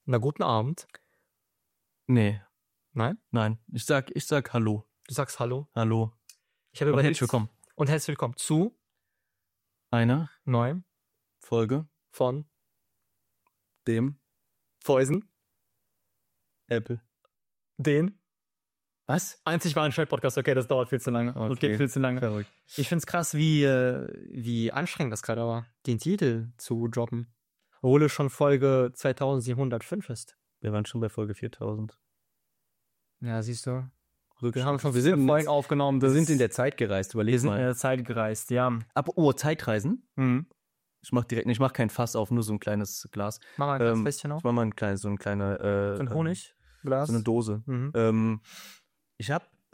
Na, guten Abend. Nee, Nein? nein. Ich sag Hallo. Du sagst Hallo. Hallo. Ich habe Und überlegt. herzlich willkommen. Und herzlich willkommen zu Einer neuem Folge von dem Poison, Apple. den Was? einzig wahren Shell-Podcast. Okay, das dauert viel zu lange. Das geht viel zu lange. Verrückt. Ich finde es krass, wie anstrengend das gerade war, den Titel zu droppen. Obwohl es schon Folge 2705 ist. Wir waren schon bei Folge 4000. Ja, siehst du. Wir Wir haben schon wir sind, Folgen aufgenommen. wir sind in der Zeit gereist, wir überleg sind in mal. der Zeit gereist, ja. Zeitreisen? Mhm. Ich mach kein Fass auf, nur so ein kleines Glas. Mach mal ein Fässchen Ich auf. mach mal so ein Honigglas. so eine Dose. Mhm. Ich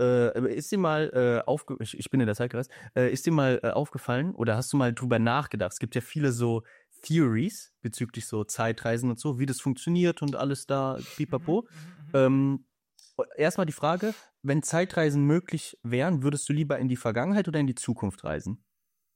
bin in der Zeit gereist, ist dir mal aufgefallen oder hast du mal drüber nachgedacht? Es gibt ja viele so Theories bezüglich so Zeitreisen und so, wie das funktioniert und alles da, pipapo. Erstmal die Frage, wenn Zeitreisen möglich wären, würdest du lieber in die Vergangenheit oder in die Zukunft reisen?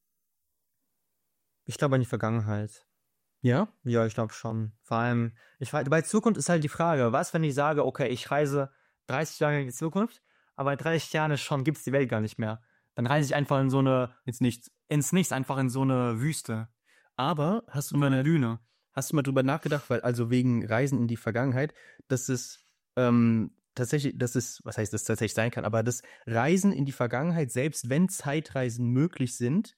Ich glaube an die Vergangenheit. Ja? Ja, ich glaube schon. Vor allem, bei Zukunft ist halt die Frage, was, wenn ich sage, okay, ich reise 30 Jahre in die Zukunft, aber in 30 Jahren gibt es die Welt gar nicht mehr. Dann reise ich einfach in so eine, ins Nichts, einfach in so eine Wüste. Aber hast du In eine Düne. Hast du mal drüber nachgedacht, weil also wegen Reisen in die Vergangenheit, dass es tatsächlich, was heißt das tatsächlich sein kann, aber das Reisen in die Vergangenheit, selbst wenn Zeitreisen möglich sind,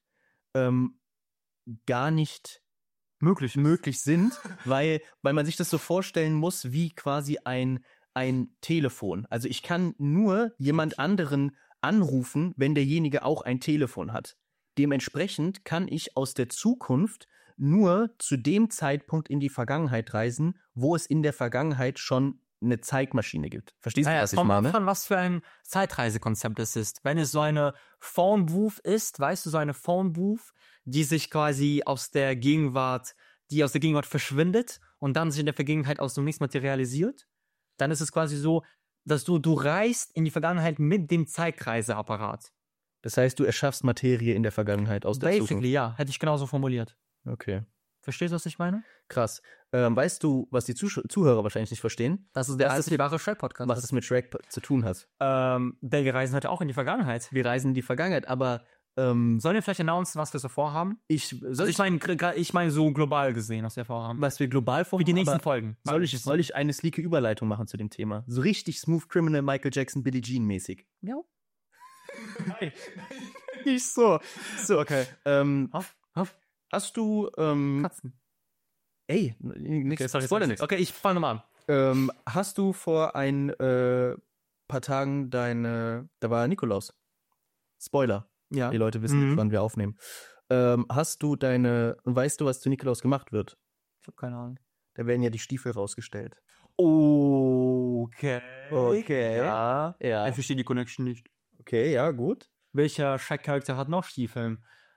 gar nicht möglich sind, weil man sich das so vorstellen muss wie quasi ein Telefon. Also ich kann nur jemand anderen anrufen, wenn derjenige auch ein Telefon hat. Dementsprechend kann ich aus der Zukunft nur zu dem Zeitpunkt in die Vergangenheit reisen, wo es in der Vergangenheit schon eine Zeitmaschine gibt. Verstehst du, was ich meine? Von was für ein Zeitreisekonzept es ist. Wenn es so eine Phone Booth ist, weißt du, so eine Phone Booth, die sich quasi aus der Gegenwart verschwindet und dann sich in der Vergangenheit aus dem Nichts materialisiert, dann ist es quasi so, dass du reist in die Vergangenheit mit dem Zeitreiseapparat. Das heißt, du erschaffst Materie in der Vergangenheit aus der Zukunft. Basically, ja. Hätte ich genauso formuliert. Okay. Verstehst du, was ich meine? Krass. Weißt du, was die Zuhörer wahrscheinlich nicht verstehen? Das ist die wahre Shrek-Podcast. Was es mit Shrek zu tun hat. Denn wir reisen heute auch in die Vergangenheit. Wir reisen in die Vergangenheit, aber sollen wir vielleicht announcen, was wir so vorhaben? Ich meine so global gesehen, was wir vorhaben. Was wir global vorhaben? Für die nächsten Folgen. Soll ich eine sleeke Überleitung machen zu dem Thema? So richtig Smooth Criminal, Michael Jackson, Billie Jean mäßig. Ja. Nein. Nicht so. So, okay. Hast du, Katzen. Ey, nichts. Okay, ich fange mal an. Hast du vor ein paar Tagen da war Nikolaus. Spoiler. Ja. Die Leute wissen nicht, wann wir aufnehmen. Weißt du, was zu Nikolaus gemacht wird? Ich habe keine Ahnung. Da werden ja die Stiefel rausgestellt. Okay. Ja. Ich verstehe die Connection nicht. Okay, ja, gut. Welcher Shrek-Charakter hat noch Stiefel?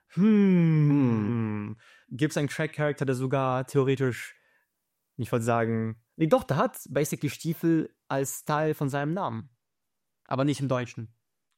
Gibt es einen Shrek-Charakter, der sogar theoretisch, ich wollte sagen, nee, doch, der hat basically Stiefel als Teil von seinem Namen. Aber nicht im Deutschen.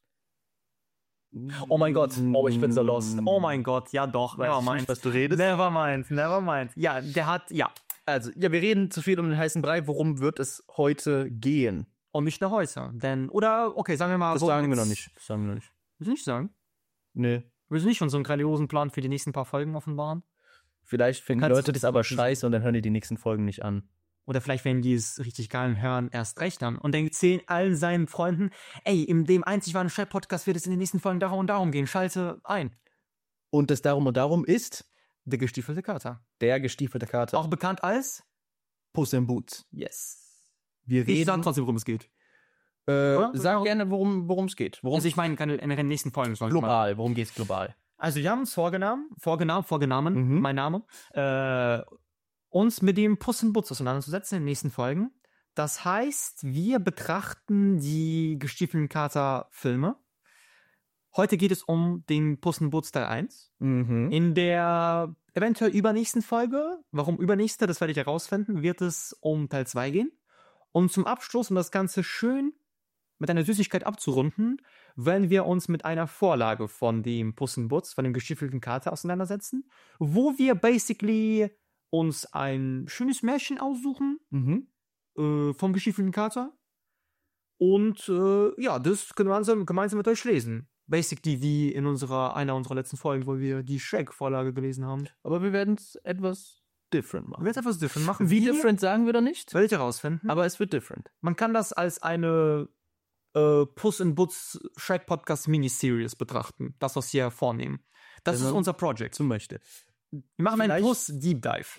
Oh mein Gott, ich bin so lost. Oh mein Gott, ja doch. Weiß ich nicht, was du redest? Nevermind. Ja, der hat, ja. Also, ja, wir reden zu viel um den heißen Brei. Worum wird es heute gehen? Und nicht nach Häuser. Okay, sagen wir mal. Das sagen wir noch nicht. Willst du nicht sagen? Nee. Willst du nicht schon so einen grandiosen Plan für die nächsten paar Folgen offenbaren? Vielleicht finden Leute das aber scheiße und dann hören die nächsten Folgen nicht an. Oder vielleicht, wenn die es richtig geil hören, erst recht an. Und dann erzählen allen seinen Freunden, ey, in dem einzig wahren Shell-Podcast wird es in den nächsten Folgen darum und darum gehen. Schalte ein. Und das Darum und Darum ist der gestiefelte Kater. Der gestiefelte Kater. Auch bekannt als Puss in Boots. Yes. Ich sag trotzdem, worum es geht. Sag gerne, worum es geht. Also ich meine, in den nächsten Folgen. Global. Worum geht es global? Also wir haben uns vorgenommen, mein Name, uns mit dem Puss in Boots auseinanderzusetzen in den nächsten Folgen. Das heißt, wir betrachten die gestiefelten Kater-Filme. Heute geht es um den Puss in Boots Teil 1. In der eventuell übernächsten Folge, warum übernächste, das werde ich herausfinden, wird es um Teil 2 gehen. Und zum Abschluss, um das Ganze schön mit einer Süßigkeit abzurunden, werden wir uns mit einer Vorlage von dem Puss in Boots, von dem gestiefelten Kater auseinandersetzen, wo wir basically uns ein schönes Märchen aussuchen, vom gestiefelten Kater. Und das gemeinsam mit euch lesen. Basically wie in einer unserer letzten Folgen, wo wir die Shrek-Vorlage gelesen haben. Aber wir werden es etwas different machen. Wir werden es etwas different machen. Wie different sagen wir da nicht? Werdet ihr rausfinden. Aber es wird different. Man kann das als eine Puss in Boots Shrek-Podcast Miniseries betrachten. Das, was wir vornehmen. Das ist unser Projekt. Zum Beispiel. Wir machen einen Puss Deep Dive.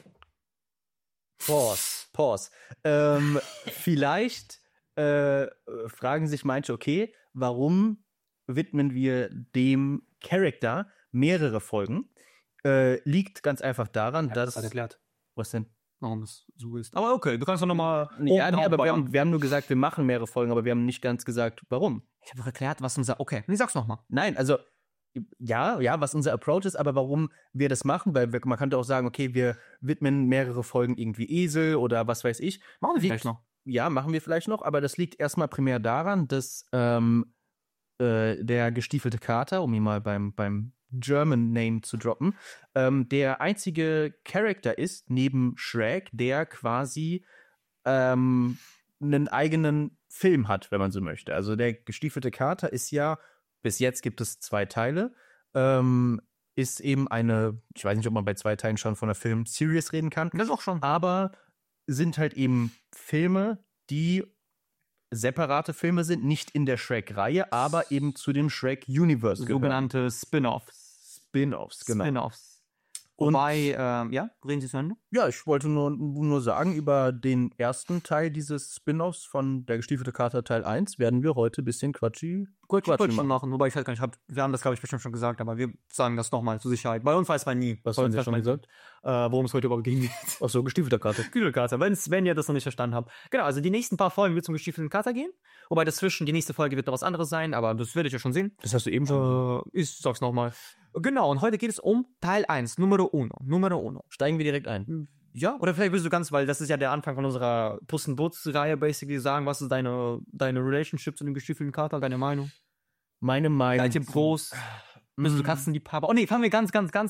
Pause. Vielleicht fragen sich manche, okay, warum widmen wir dem Charakter mehrere Folgen? Liegt ganz einfach daran, dass... Das erklärt. Was denn? Warum das so ist. Aber okay, du kannst doch nochmal... aber wir haben nur gesagt, wir machen mehrere Folgen, aber wir haben nicht ganz gesagt, warum. Ich habe doch erklärt, was unser... Okay, sag's nochmal. Nein, also... Ja, was unser Approach ist, aber warum wir das machen, weil man könnte auch sagen, okay, wir widmen mehrere Folgen irgendwie Esel oder was weiß ich. Machen wir vielleicht noch. Ja, machen wir vielleicht noch, aber das liegt erstmal primär daran, dass der gestiefelte Kater, um ihn mal beim German Name zu droppen, der einzige Charakter ist, neben Shrek, der quasi einen eigenen Film hat, wenn man so möchte. Also der gestiefelte Kater ist ja, bis jetzt gibt es 2 Teile, ist eben ich weiß nicht, ob man bei 2 Teilen schon von einer Film-Series reden kann. Das auch schon. Aber sind halt eben Filme, die separate Filme sind, nicht in der Shrek-Reihe, aber eben zu dem Shrek-Universe gehören. Sogenannte Spin-Offs. Genau. Spin-Offs. Wobei, reden Sie zu Ende? Ja, ich wollte nur sagen, über den ersten Teil dieses Spin-Offs von Der gestiefelte Kater Teil 1 werden wir heute ein bisschen quatschen machen. Wobei ich weiß gar nicht, wir haben das, glaube ich, bestimmt schon gesagt, aber wir sagen das nochmal zur Sicherheit. Bei uns weiß man nie. Was haben Sie schon gesagt? Worum es heute überhaupt ging. Ach so, gestiefelter Kater. Gestiefelter Kater, wenn ihr das noch nicht verstanden habt. Genau, also die nächsten paar Folgen wird zum gestiefelten Kater gehen. Wobei die nächste Folge wird noch was anderes sein, aber das werdet ihr schon sehen. Das hast du eben schon. Ich sag's nochmal. Genau, und heute geht es um Teil 1, Numero uno. Steigen wir direkt ein. Ja, oder vielleicht willst du weil das ist ja der Anfang von unserer Puss in Boots-Reihe, basically sagen, was ist deine Relationship zu dem gestiefelten Kater, deine Meinung? Meine Meinung. Dein Tipp groß. Bist du Katzenliebhaber? Oh nee, fangen wir ganz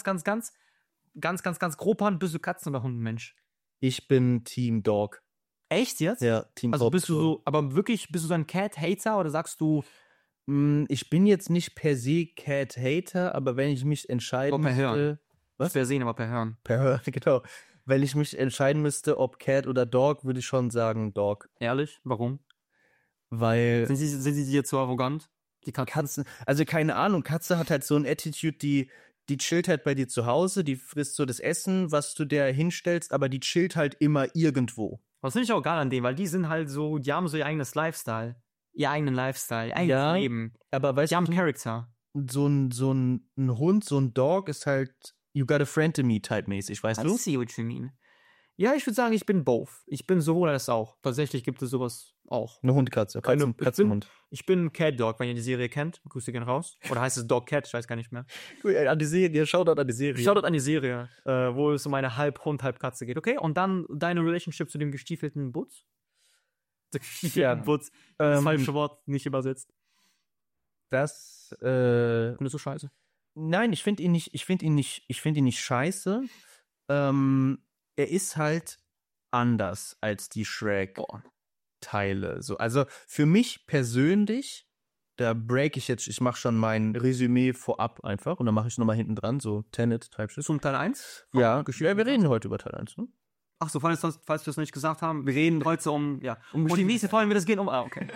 grob an. Bist du Katzen- oder Hundenmensch? Ich bin Team Dog. Echt jetzt? Ja, Team Dog. Also bist du so ein Cat-Hater oder sagst du... Ich bin jetzt nicht per se Cat-Hater, aber wenn ich mich entscheiden müsste... Hören. Was? Per sehen, aber per Hören. Per Hören, genau. Wenn ich mich entscheiden müsste, ob Cat oder Dog, würde ich schon sagen Dog. Ehrlich? Warum? Weil... Sind sie dir zu arrogant? Die Katzen, also keine Ahnung, Katze hat halt so ein Attitude, die chillt halt bei dir zu Hause, die frisst so das Essen, was du der hinstellst, aber die chillt halt immer irgendwo. Das finde ich auch geil an denen, weil die sind halt so, die haben so ihr eigenes Lifestyle. Ihr eigenes Leben. Aber weißt die haben Charakter. So ein Hund, so ein Dog ist halt you got a friend to me type mäßig, weißt du? I see what you mean. Ja, ich würde sagen, ich bin both. Ich bin sowohl als auch. Tatsächlich gibt es sowas auch. Eine Hundkatze, Katzenhund. Ich bin Cat Dog, wenn ihr die Serie kennt. Grüße gehen raus. Oder heißt es Dog Cat? Ich weiß gar nicht mehr. An die Serie, Shoutout an die Serie. Shoutout an die Serie, wo es um eine halb Hund, halb Katze geht. Okay, und dann deine Relationship zu dem gestiefelten Butz? Der gestiefelten Butz. Das falsche Wort, nicht übersetzt. Das, findest du scheiße? Nein, ich finde ihn nicht scheiße. Er ist halt anders als die Shrek-Teile. So, also für mich persönlich, da break ich jetzt, ich mache schon mein Resümee vorab einfach und dann mache ich nochmal hinten dran, so Tenet-Type-Shit. Zum Teil 1? Ja, wir reden heute über Teil 1, ne? Ach so, falls wir das noch nicht gesagt haben, wir reden heute um die nächste Folge wird es gehen okay.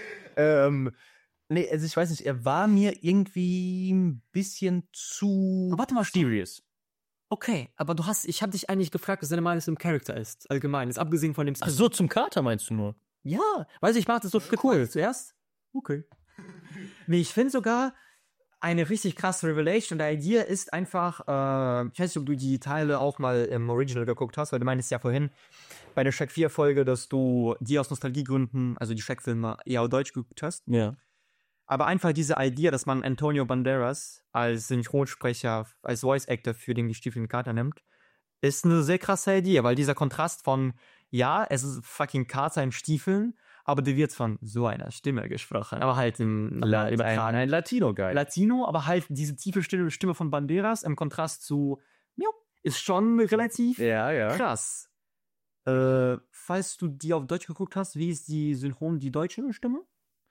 Nee, also ich weiß nicht, er war mir irgendwie ein bisschen zu... Aber warte mal, mysterious. Okay, aber ich habe dich eigentlich gefragt, was deine Meinung zum Charakter ist, allgemein, jetzt abgesehen von dem... Ach so, zum Kater meinst du nur? Ja, weiß ich mache das so cool. Zuerst? Okay. Nee, ich finde sogar eine richtig krasse Revelation. Der Idee ist einfach, ich weiß nicht, ob du die Teile auch mal im Original geguckt hast, weil du meintest ja vorhin bei der Shrek 4 Folge, dass du die aus Nostalgiegründen, also die Shrek-Filme eher auf Deutsch geguckt hast. Ja. Aber einfach diese Idee, dass man Antonio Banderas als Synchronsprecher, als Voice Actor für den gestiefelten Kater nimmt, ist eine sehr krasse Idee, weil dieser Kontrast von, ja, es ist fucking Kater in Stiefeln, aber der wird von so einer Stimme gesprochen. Aber halt ein Latino-Guy. Latino, aber halt diese tiefe Stimme von Banderas im Kontrast zu, ist schon relativ krass. Falls du die auf Deutsch geguckt hast, wie ist die Synchron, die deutsche Stimme?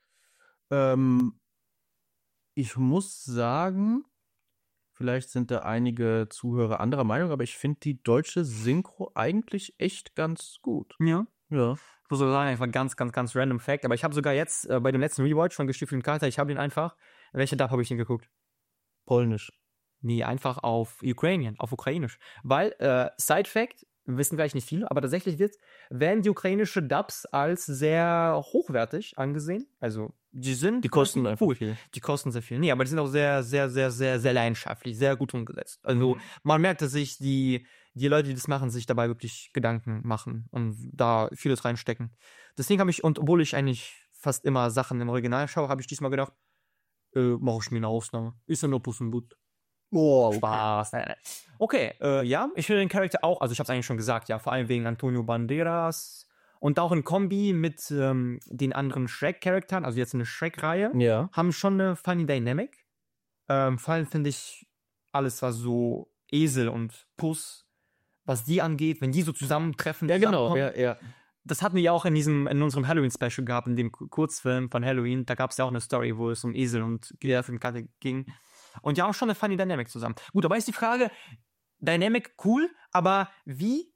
Ich muss sagen, vielleicht sind da einige Zuhörer anderer Meinung, aber ich finde die deutsche Synchro eigentlich echt ganz gut. Ja. Ja. Ich muss sogar sagen, einfach ganz, ganz, ganz random Fact. Aber ich habe sogar jetzt bei dem letzten Rewatch von Gestiefelten Kater, ich habe den einfach. Welche Dub habe ich den geguckt? Polnisch. Nee, einfach auf Ukrainisch. Weil, Side Fact, wissen vielleicht nicht viele, aber tatsächlich werden die ukrainische Dubs als sehr hochwertig angesehen. Also, die kosten einfach viel. Die kosten sehr viel. Nee, aber die sind auch sehr, sehr, sehr, sehr, sehr leidenschaftlich, sehr gut umgesetzt. Also, man merkt, dass sich die Leute, die das machen, sich dabei wirklich Gedanken machen und da vieles reinstecken. Deswegen habe ich, und obwohl ich eigentlich fast immer Sachen im Original schaue, habe ich diesmal gedacht, mache ich mir eine Ausnahme. Ist ja nur Puss und Boot. Oh, Spaß. Okay, ja, ich finde den Charakter auch, also ich habe es eigentlich schon gesagt, ja, vor allem wegen Antonio Banderas und auch in Kombi mit den anderen Shrek-Charakteren, also jetzt eine Shrek-Reihe, ja. haben schon eine funny Dynamic. Vor allem finde ich alles, was so Esel und Puss, was die angeht, wenn die so zusammentreffen. Ja, genau, ja. Das hatten wir ja auch in unserem Halloween-Special gehabt, in dem Kurzfilm von Halloween. Da gab es ja auch eine Story, wo es um Esel und Katte ging. Und ja, auch schon eine funny Dynamic zusammen. Gut, aber ist die Frage, Dynamic cool, aber wie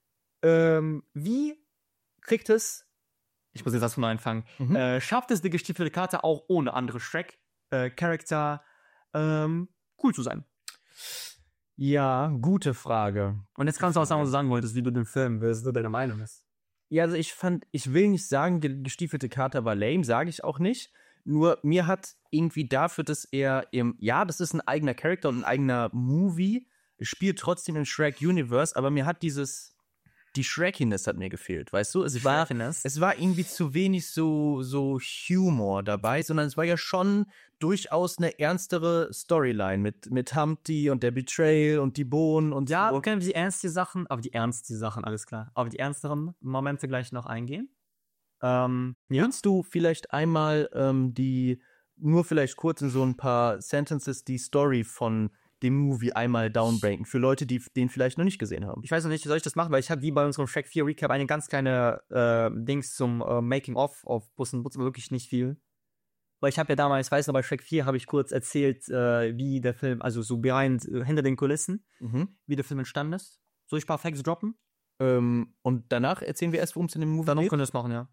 kriegt es, ich muss jetzt das von neu anfangen, schafft es die Gestiefelte Kater auch ohne andere Shrek-Charakter cool zu sein? Ja, gute Frage. Und jetzt kannst du auch sagen, was du sagen wolltest, wie du den Film willst, oder deine Meinung ist. Ja, also ich will nicht sagen, die Gestiefelte Kater war lame, sage ich auch nicht. Nur mir hat irgendwie dafür, dass er das ist ein eigener Charakter und ein eigener Movie, spielt trotzdem im Shrek-Universe, aber mir hat die Shrekiness hat mir gefehlt, weißt du? Es war irgendwie zu wenig so Humor dabei, sondern es war ja schon durchaus eine ernstere Storyline mit Humpty und der Betrayal und die Bohnen und ja, so. Okay, auf die ernsten Sachen, alles klar. Auf die ernsteren Momente gleich noch eingehen. Kannst du vielleicht einmal nur vielleicht kurz in so ein paar Sentences die Story von dem Movie einmal downbreaken, für Leute, die den vielleicht noch nicht gesehen haben? Ich weiß noch nicht, soll ich das machen, weil ich habe wie bei unserem Shrek 4 Recap eine ganz kleine Dings zum Making-of auf Puss in Boots, aber wirklich nicht viel. Weil ich habe ja damals, weiß noch, bei Shrek 4 habe ich kurz erzählt, wie der Film, also so hinter den Kulissen, wie der Film entstanden ist. Soll ich ein paar Facts droppen? Und danach erzählen wir erst, worum es in dem Movie geht? Danach können wir das machen, ja.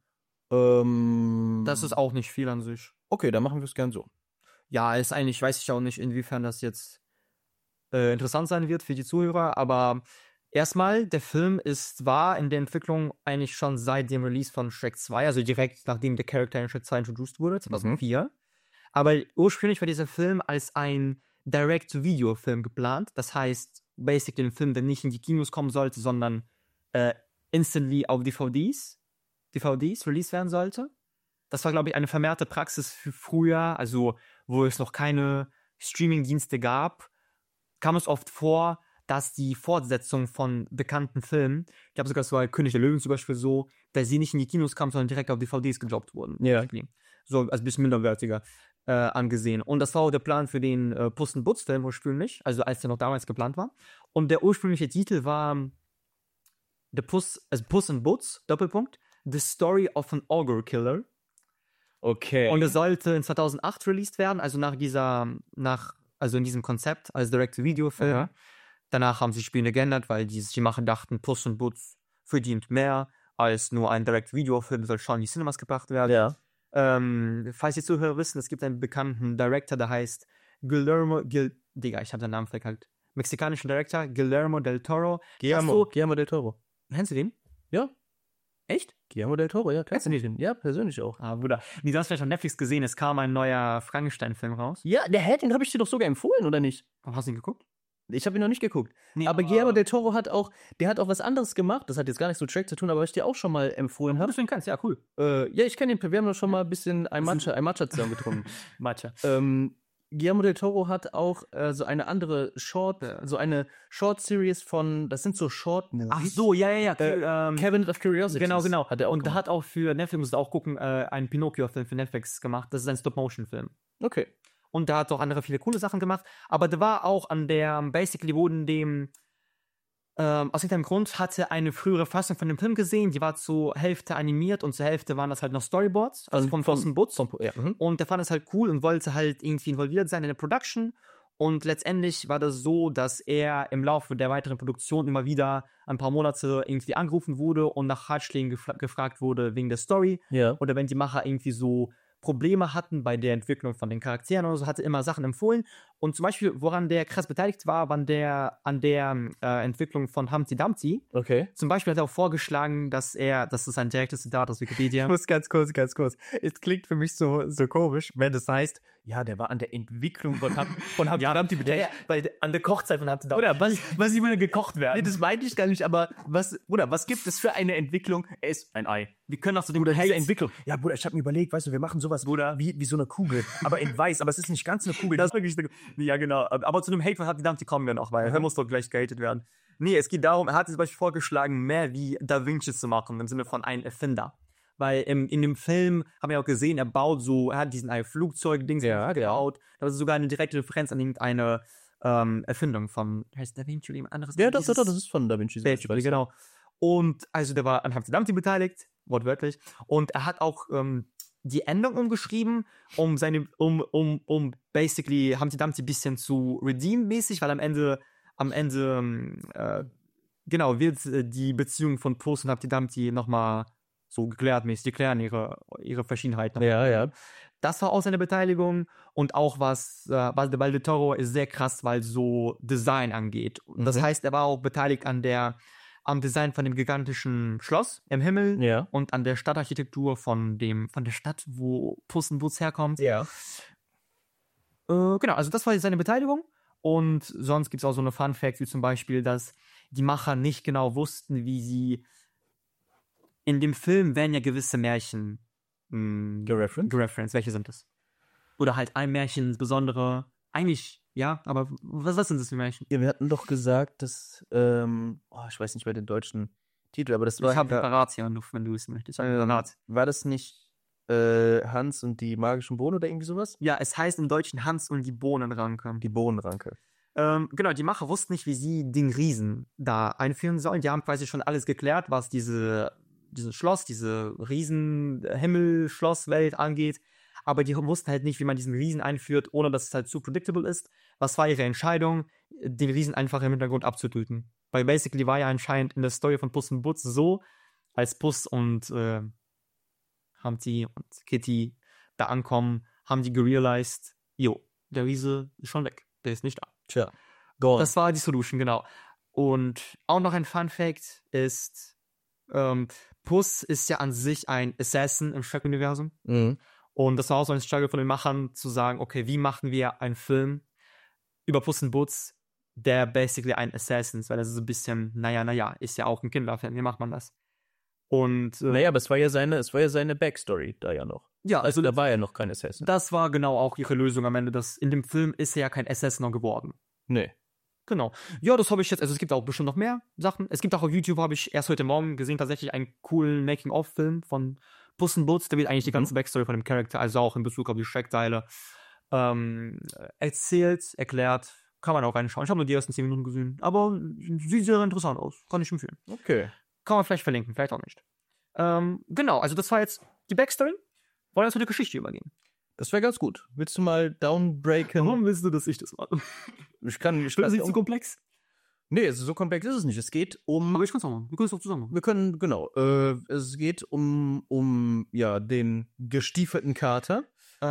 Das ist auch nicht viel an sich. Okay, dann machen wir es gern so. Ja, ist eigentlich, weiß ich auch nicht, inwiefern das jetzt interessant sein wird für die Zuhörer, aber erstmal, der Film war in der Entwicklung eigentlich schon seit dem Release von Shrek 2, also direkt nachdem der Charakter in Shrek 2 introduced wurde, 2004. Aber ursprünglich war dieser Film als ein Direct-to-Video-Film geplant. Das heißt, basically ein Film, der nicht in die Kinos kommen sollte, sondern instantly auf DVDs released werden sollte. Das war, glaube ich, eine vermehrte Praxis für früher, also wo es noch keine Streaming-Dienste gab, kam es oft vor, dass die Fortsetzung von bekannten Filmen, ich glaube sogar, es war König der Löwen zum Beispiel so, dass sie nicht in die Kinos kamen, sondern direkt auf DVDs gedroppt wurden. Ja. So, also ein bisschen minderwertiger angesehen. Und das war auch der Plan für den Puss in Boots Film ursprünglich, also als der noch damals geplant war. Und der ursprüngliche Titel war Puss in Boots, Doppelpunkt, The Story of an Ogre Killer. Okay. Und es sollte in 2008 released werden, also also in diesem Konzept als Direct-to-Video-Film. Ja. Danach haben sie Spiele geändert, weil die Macher dachten, Puss in Boots verdient mehr als nur ein Direct-to-Video-Film, soll schon in die Cinemas gebracht werden. Ja. Falls die Zuhörer wissen, es gibt einen bekannten Director, der heißt ich habe den Namen verkackt. Mexikanischen Director, Guillermo del Toro. Guillermo del Toro. Kennst du den? Ja. Echt? Guillermo del Toro, ja. Kennst du den? Ja, persönlich auch. Ah, Bruder. Du hast vielleicht auf Netflix gesehen, es kam ein neuer Frankenstein-Film raus. Ja, den habe ich dir doch sogar empfohlen, oder nicht? Hast du ihn geguckt? Ich habe ihn noch nicht geguckt. Nee, aber Guillermo del Toro hat auch was anderes gemacht. Das hat jetzt gar nichts mit Shrek zu tun, aber was ich dir auch schon mal empfohlen habe. Du ihn kennst, ja, cool. Ja, ich kenne ihn. Wir haben doch schon mal ein bisschen ein Matcha zusammen getrunken. Matcha. Guillermo del Toro hat auch so eine andere Short-Series von, das sind so Short-Movies. Ach so, ja. Cabinet of Curiosities. Genau. Hat er auch und da hat auch für Netflix, musst du auch gucken, einen Pinocchio-Film für Netflix gemacht. Das ist ein Stop-Motion-Film. Okay. Und da hat auch andere viele coole Sachen gemacht. Aber da war auch basically wurden dem Aus irgendeinem Grund hatte eine frühere Fassung von dem Film gesehen, die war zur Hälfte animiert und zur Hälfte waren das halt noch Storyboards, also von Puss Boots. Und der fand es halt cool und wollte halt irgendwie involviert sein in der Production. Und letztendlich war das so, dass er im Laufe der weiteren Produktion immer wieder ein paar Monate irgendwie angerufen wurde und nach Ratschlägen gefragt wurde wegen der Story. Ja. Oder wenn die Macher irgendwie so Probleme hatten bei der Entwicklung von den Charakteren oder so, hatte immer Sachen empfohlen. Und zum Beispiel, woran der krass beteiligt war, an der Entwicklung von Humpty Dumpty. Okay. Zum Beispiel hat er auch vorgeschlagen, das ist ein direktes Zitat aus Wikipedia. Ich muss ganz kurz. Es klingt für mich so komisch, wenn das heißt, ja, der war an der Entwicklung von Humpty Dumpty beteiligt. An der Kochzeit von Humpty Dumpty. Oder was immer gekocht werden. Nee, das meinte ich gar nicht, aber was gibt es für eine Entwicklung? Er ist ein Ei. Wir können auch so den Entwicklung. Ja, Bruder, ich habe mir überlegt, weißt du, wir machen sowas, Bruder, wie so eine Kugel, aber in weiß, aber es ist nicht ganz eine Kugel. Das ist wirklich ja, genau. Aber zu dem Hate von Humpty Dumpty kommen wir noch, weil er muss doch gleich gehatet werden. Nee, es geht darum, er hat zum Beispiel vorgeschlagen, mehr wie Da Vinci zu machen, im Sinne von einem Erfinder. Weil in dem Film haben wir auch gesehen, er hat diesen Flugzeug-Dings gebaut. Da ist sogar eine direkte Referenz an irgendeine Erfindung von, heißt Da Vinci oder jemand anderes? Ja, das ist von Da Vinci. Genau. Und also der war an Humpty Dumpty beteiligt, wortwörtlich. Und er hat auch die Endung umgeschrieben, um basically Humpty Dumpty ein bisschen zu redeemen mäßig, weil am Ende wird die Beziehung von Puss und Humpty Dumpty nochmal so geklärt mäßig. Die klären ihre Verschiedenheiten. Ja. Das war auch seine Beteiligung und auch was Del Toro ist sehr krass, weil so Design angeht. Und das heißt, er war auch beteiligt am Design von dem gigantischen Schloss im Himmel und an der Stadtarchitektur von der Stadt, wo Puss in Boots herkommt. Ja. Genau, also das war seine Beteiligung. Und sonst gibt es auch so eine Fun-Fact, wie zum Beispiel, dass die Macher nicht genau wussten, wie sie in dem Film werden ja gewisse Märchen gereferenced. Welche sind das? Oder halt ein Märchen, insbesondere, eigentlich, ja, aber was sind das für Märchen? Ja, wir hatten doch gesagt, dass, ich weiß nicht mehr den deutschen Titel, aber das war... Ich habe parat hier, wenn du es möchtest. War das nicht Hans und die magischen Bohnen oder irgendwie sowas? Ja, es heißt im Deutschen Hans und die Bohnenranke. Die Bohnenranke. Genau, die Macher wussten nicht, wie sie den Riesen da einführen sollen. Die haben quasi schon alles geklärt, was dieses Schloss, diese Riesen-Himmel-Schlosswelt angeht. Aber die wussten halt nicht, wie man diesen Riesen einführt, ohne dass es halt zu predictable ist. Was war ihre Entscheidung? Den Riesen einfach im Hintergrund abzutöten. Weil basically war ja anscheinend in der Story von Puss in Boots so, als Puss und Humpty und Kitty da ankommen, haben die gerealized, der Riese ist schon weg. Der ist nicht da. Tja. Das war die Solution, genau. Und auch noch ein Fun-Fact ist, Puss ist ja an sich ein Assassin im Shrek-Universum. Mhm. Und das war auch so ein Struggle von den Machern, zu sagen, okay, wie machen wir einen Film über Puss in Boots, der basically ein Assassin ist, weil das ist so ein bisschen, ist ja auch ein Kinderfilm, wie macht man das? Und aber es war ja seine Backstory da ja noch. Ja, also da war ja noch kein Assassin. Das war genau auch ihre Lösung am Ende. In dem Film ist er ja kein Assassin geworden. Nee. Genau. Ja, das habe ich jetzt, also es gibt auch bestimmt noch mehr Sachen. Es gibt auch auf YouTube, habe ich erst heute Morgen gesehen, tatsächlich einen coolen Making-of-Film von Puss in Boots. Da wird eigentlich die ganze Backstory von dem Charakter, also auch in Bezug auf die Shrek-Teile, erzählt, erklärt. Kann man auch reinschauen. Ich habe nur die ersten 10 Minuten gesehen. Aber sieht sehr interessant aus. Kann ich empfehlen. Okay. Kann man vielleicht verlinken, vielleicht auch nicht. Genau, also das war jetzt die Backstory. Wollen wir zu der Geschichte übergehen? Das wäre ganz gut. Willst du mal downbreaken? Warum willst du, dass ich das mache? Ich kann nicht zu komplex? Nee, so komplex ist es nicht. Es geht um... Aber ich kann es auch machen. Wir können es auch zusammen machen. Wir können, genau. Es geht um den gestiefelten Kater.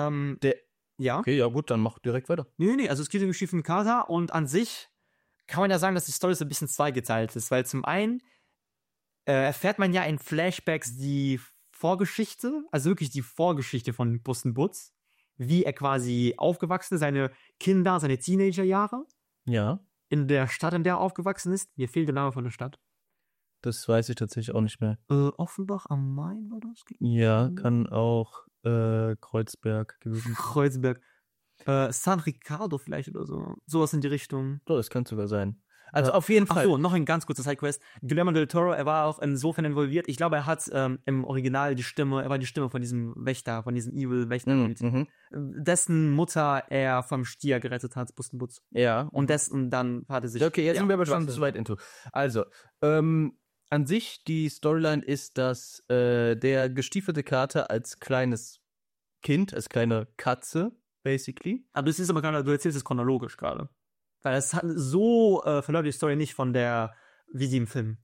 Ja. Okay, ja gut, dann mach direkt weiter. Nee, also es geht um den gestiefelten Kater und an sich kann man ja sagen, dass die Story so ein bisschen zweigeteilt ist, weil zum einen erfährt man ja in Flashbacks die Vorgeschichte, also wirklich die Vorgeschichte von Puss in Boots, wie er quasi aufgewachsen ist, seine Kinder, seine Teenagerjahre. Ja. In der Stadt, in der er aufgewachsen ist. Mir fehlt der Name von der Stadt. Das weiß ich tatsächlich auch nicht mehr. Offenbach am Main war das? Ja, kann auch Kreuzberg gewesen sein. Kreuzberg. San Ricardo vielleicht oder so. Sowas in die Richtung. Oh, das kann sogar sein. Also auf jeden Fall. Ach so, noch ein ganz kurzer Sidequest. Guillermo del Toro, er war auch insofern involviert. Ich glaube, er hat im Original er war die Stimme von diesem Wächter, von diesem Evil Wächter, dessen Mutter er vom Stier gerettet hat, Puss in Boots. Ja. Und dann hatte sich... Okay, jetzt sind wir aber schon zu weit into. Also, an sich, die Storyline ist, dass der gestiefelte Kater als kleines Kind, als kleine Katze, basically. Aber du erzählst es chronologisch gerade. Weil es hat so verläuft die Story nicht von der, wie sie im Film.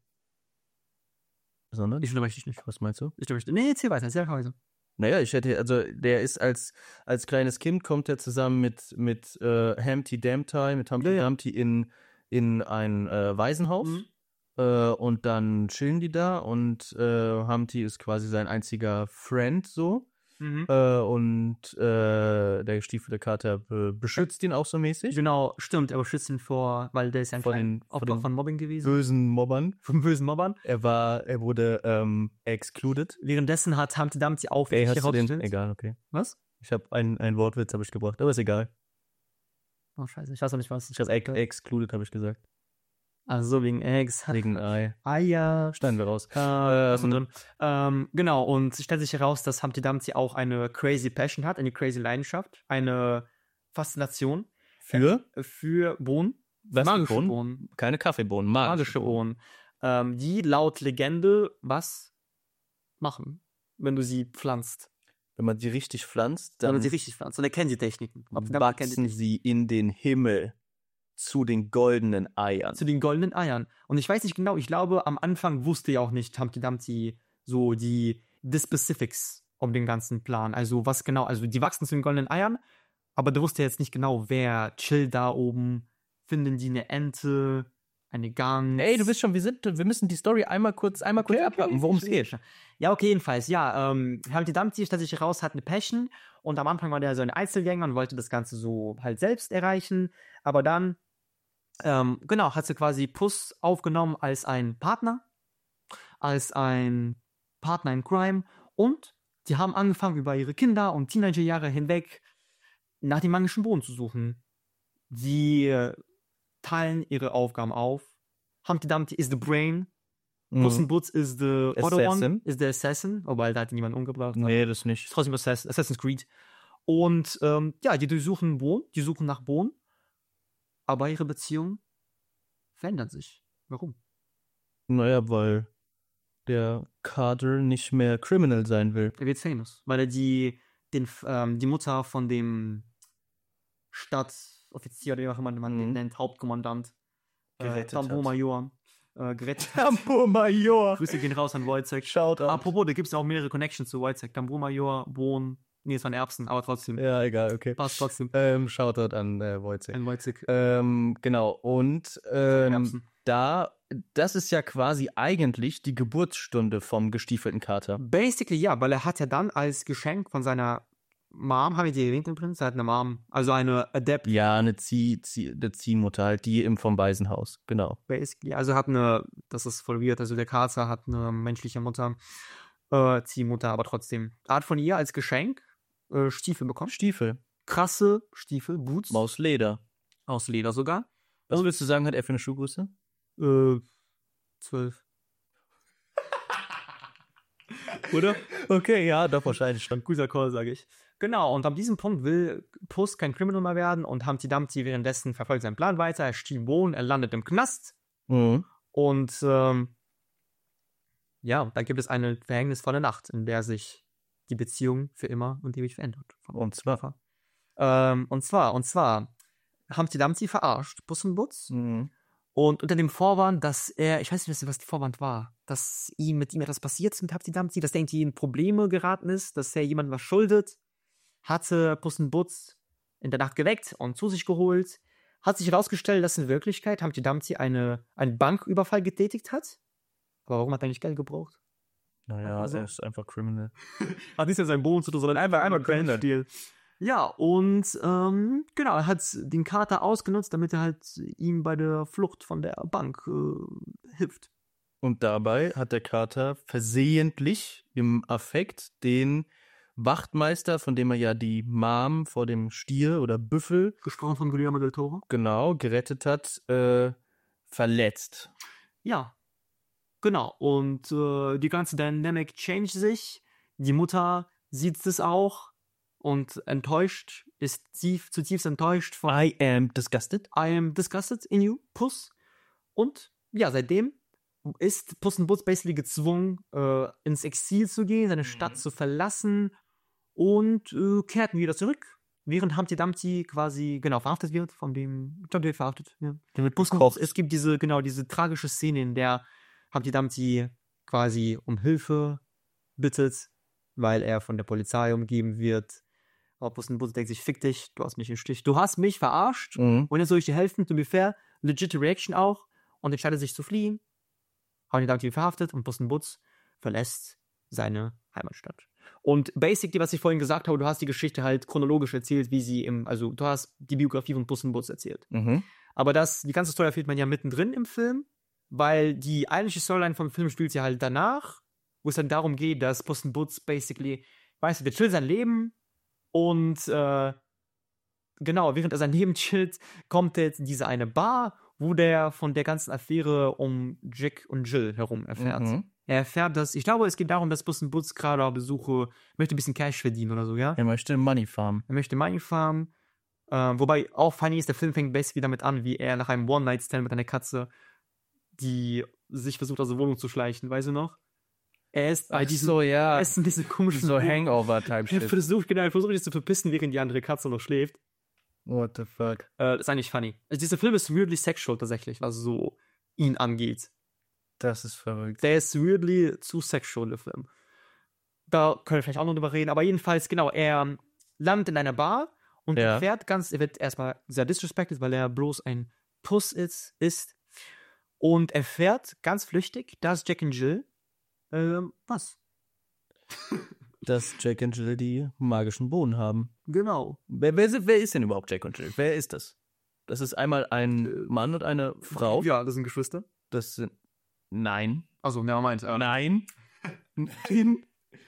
Sondern? Ich unterbreche dich nicht. Was meinst du? Nee, erzähl weiter. Naja, der ist als kleines Kind, kommt er zusammen mit Humpty Dumpty in ein Waisenhaus. Und dann chillen die da und Humpty ist quasi sein einziger Friend so. Und der gestiefelte Kater beschützt ihn auch so mäßig. Genau, stimmt, er beschützt ihn weil der ist ja ein Opfer von Mobbing gewesen. Bösen Mobbern. Von bösen Mobbern. Er wurde excluded. Währenddessen hat Humpty Dumpty auch herausgestellt. Egal, okay. Was? Ich habe ein Wortwitz habe ich gebracht, aber ist egal. Oh, scheiße, ich weiß auch nicht was. Ich habe excluded, habe ich gesagt. Also wegen Eggs. Wegen Ei. Eier. Schneiden wir raus. Genau, und es stellt sich heraus, dass Humpty Dumpty auch eine crazy Passion hat, eine crazy Leidenschaft, eine Faszination. Für Bohnen. Magische Bohnen? Keine Kaffeebohnen, magische Bohnen. Die laut Legende was machen, wenn du sie pflanzt. Wenn man sie richtig pflanzt, dann... Wenn man sie richtig pflanzt. Und er kennt die Techniken. Wachsen sie in den Himmel. Zu den goldenen Eiern. Und ich weiß nicht genau, ich glaube, am Anfang wusste ja auch nicht Humpty Dumpty so die Specifics um den ganzen Plan. Also was genau, also die wachsen zu den goldenen Eiern, aber der wusste jetzt nicht genau, wer chillt da oben, finden die eine Ente, eine Gans. Ey, du bist schon, wir müssen die Story einmal kurz abhaken, worum es geht. Ja, okay, jedenfalls, ja, Humpty Dumpty stellt sich heraus, hat eine Passion und am Anfang war der so ein Einzelgänger und wollte das Ganze so halt selbst erreichen, aber dann hat sie quasi Puss aufgenommen als ein Partner in Crime und die haben angefangen, über ihre Kinder- und Teenagerjahre hinweg nach dem magischen Boden zu suchen. Sie teilen ihre Aufgaben auf. Humpty Dumpty ist the brain, Puss in Boots ist the other one, ist der Assassin, wobei da hat niemand umgebracht. Nee, das nicht. Ist trotzdem Assassin's Creed. Und die durchsuchen Bohnen, die suchen nach Bohnen. Aber ihre Beziehungen verändern sich. Warum? Naja, weil der Carter nicht mehr Criminal sein will. Er wird famous, weil er die Mutter von dem Stadtoffizier, oder wie auch immer man den nennt, Hauptkommandant, Tambour Major, gerettet hat. Tambour Major! Grüße gehen raus an Wojciech. Shoutout. Apropos, da gibt es ja auch mehrere Connections zu Wojciech. Tambour Major, Bohnen. Nee, es waren Erbsen, aber trotzdem. Ja, egal, okay. Passt trotzdem. Shoutout an Wojciech. Genau, und das ist ja quasi eigentlich die Geburtsstunde vom gestiefelten Kater. Basically, ja, weil er hat ja dann als Geschenk von seiner Mom, haben wir die erwähnt im Prinz? Er hat eine Mom, also eine Adept. Ja, eine Ziehmutter halt, die vom Waisenhaus, genau. Basically, also das ist voll weird, also der Kater hat eine menschliche Mutter, Ziehmutter, aber trotzdem. Er hat von ihr als Geschenk Stiefel bekommen. Stiefel. Krasse Stiefel, Boots. Aus Leder. Aus Leder sogar. Was würdest du sagen, hat er für eine Schuhgröße? 12. Oder? Okay, ja, doch wahrscheinlich schon. Guter Call, sage ich. Genau, und an diesem Punkt will Puss kein Criminal mehr werden und Humpty Dumpty währenddessen verfolgt seinen Plan weiter. Er stiehlt Bohnen, er landet im Knast. Und dann gibt es eine verhängnisvolle Nacht, in der sich die Beziehung für immer und ewig verändert. Und zwar, Humpty Dumpty verarscht Puss in Boots. Und unter dem Vorwand, dass ich weiß nicht, was der Vorwand war, dass mit ihm etwas passiert ist mit Humpty Dumpty, dass der irgendwie in Probleme geraten ist, dass er jemandem was schuldet, hatte Puss in Boots in der Nacht geweckt und zu sich geholt. Hat sich herausgestellt, dass in Wirklichkeit Humpty Dumpty einen Banküberfall getätigt hat. Aber warum hat er nicht Geld gebraucht? Naja, er ist einfach Criminal. Hat nicht ja sein Boden zu tun, sondern einfach Criminal. Ja, und er hat den Kater ausgenutzt, damit er halt ihm bei der Flucht von der Bank hilft. Und dabei hat der Kater versehentlich im Affekt den Wachtmeister, von dem er ja die Mom vor dem Stier oder Büffel, gesprochen von Guillermo del Toro, genau, gerettet hat, verletzt. Ja, genau. Und die ganze Dynamic change sich. Die Mutter sieht es auch und enttäuscht, ist zutiefst enttäuscht von I am disgusted in you, Puss. Und ja, seitdem ist Puss in Boots basically gezwungen, ins Exil zu gehen, seine Stadt zu verlassen und kehrt wieder zurück. Während Humpty Dumpty quasi, verhaftet wird, von dem, ich glaube, der wird verhaftet, ja. Der wird Puss in Boots. Es gibt diese tragische Szene, in der Humpty Dumpty quasi um Hilfe bittet, weil er von der Polizei umgeben wird. Aber Puss in Boots denkt sich, fick dich, du hast mich im Stich. Du hast mich verarscht und jetzt soll ich dir helfen, to be fair, legit Reaction auch, und entscheidet sich zu fliehen. Humpty Dumpty wird verhaftet und Puss in Boots verlässt seine Heimatstadt. Und basically, was ich vorhin gesagt habe, du hast die Geschichte halt chronologisch erzählt, wie sie du hast die Biografie von Puss in Boots erzählt. Aber die ganze Story erfährt man ja mittendrin im Film, weil die eigentliche Storyline vom Film spielt ja halt danach, wo es dann darum geht, dass Puss in Boots basically, weißt du, der chillt sein Leben und während er sein Leben chillt, kommt jetzt diese eine Bar, wo der von der ganzen Affäre um Jack und Jill herum erfährt. Er erfährt, es geht darum, dass Puss in Boots gerade auf Besuche möchte ein bisschen Cash verdienen oder so, ja? Er möchte Money farmen. Wobei auch funny ist, der Film fängt basically damit an, wie er nach einem One-Night-Stand mit einer Katze, die sich versucht, aus der Wohnung zu schleichen, weißt du noch? Er ist bei diese komischen so Hangover-Type-Shit. Er versucht sich zu verpissen, während die andere Katze noch schläft. What the fuck? Das ist eigentlich funny. Also dieser Film ist weirdly sexual tatsächlich, was so ihn angeht. Das ist verrückt. Der ist weirdly zu sexual, der Film. Da können wir vielleicht auch noch drüber reden, aber jedenfalls, er landet in einer Bar und er wird erstmal sehr disrespected, weil er bloß ein Puss ist und erfährt ganz flüchtig, dass Jack und Jill was? Dass Jack und Jill die magischen Bohnen haben. Genau. Wer ist denn überhaupt Jack und Jill? Wer ist das? Das ist einmal ein Mann und eine Frau. Ja, das sind Geschwister. Das sind... Nein. Also, nevermind. Nein. Nein.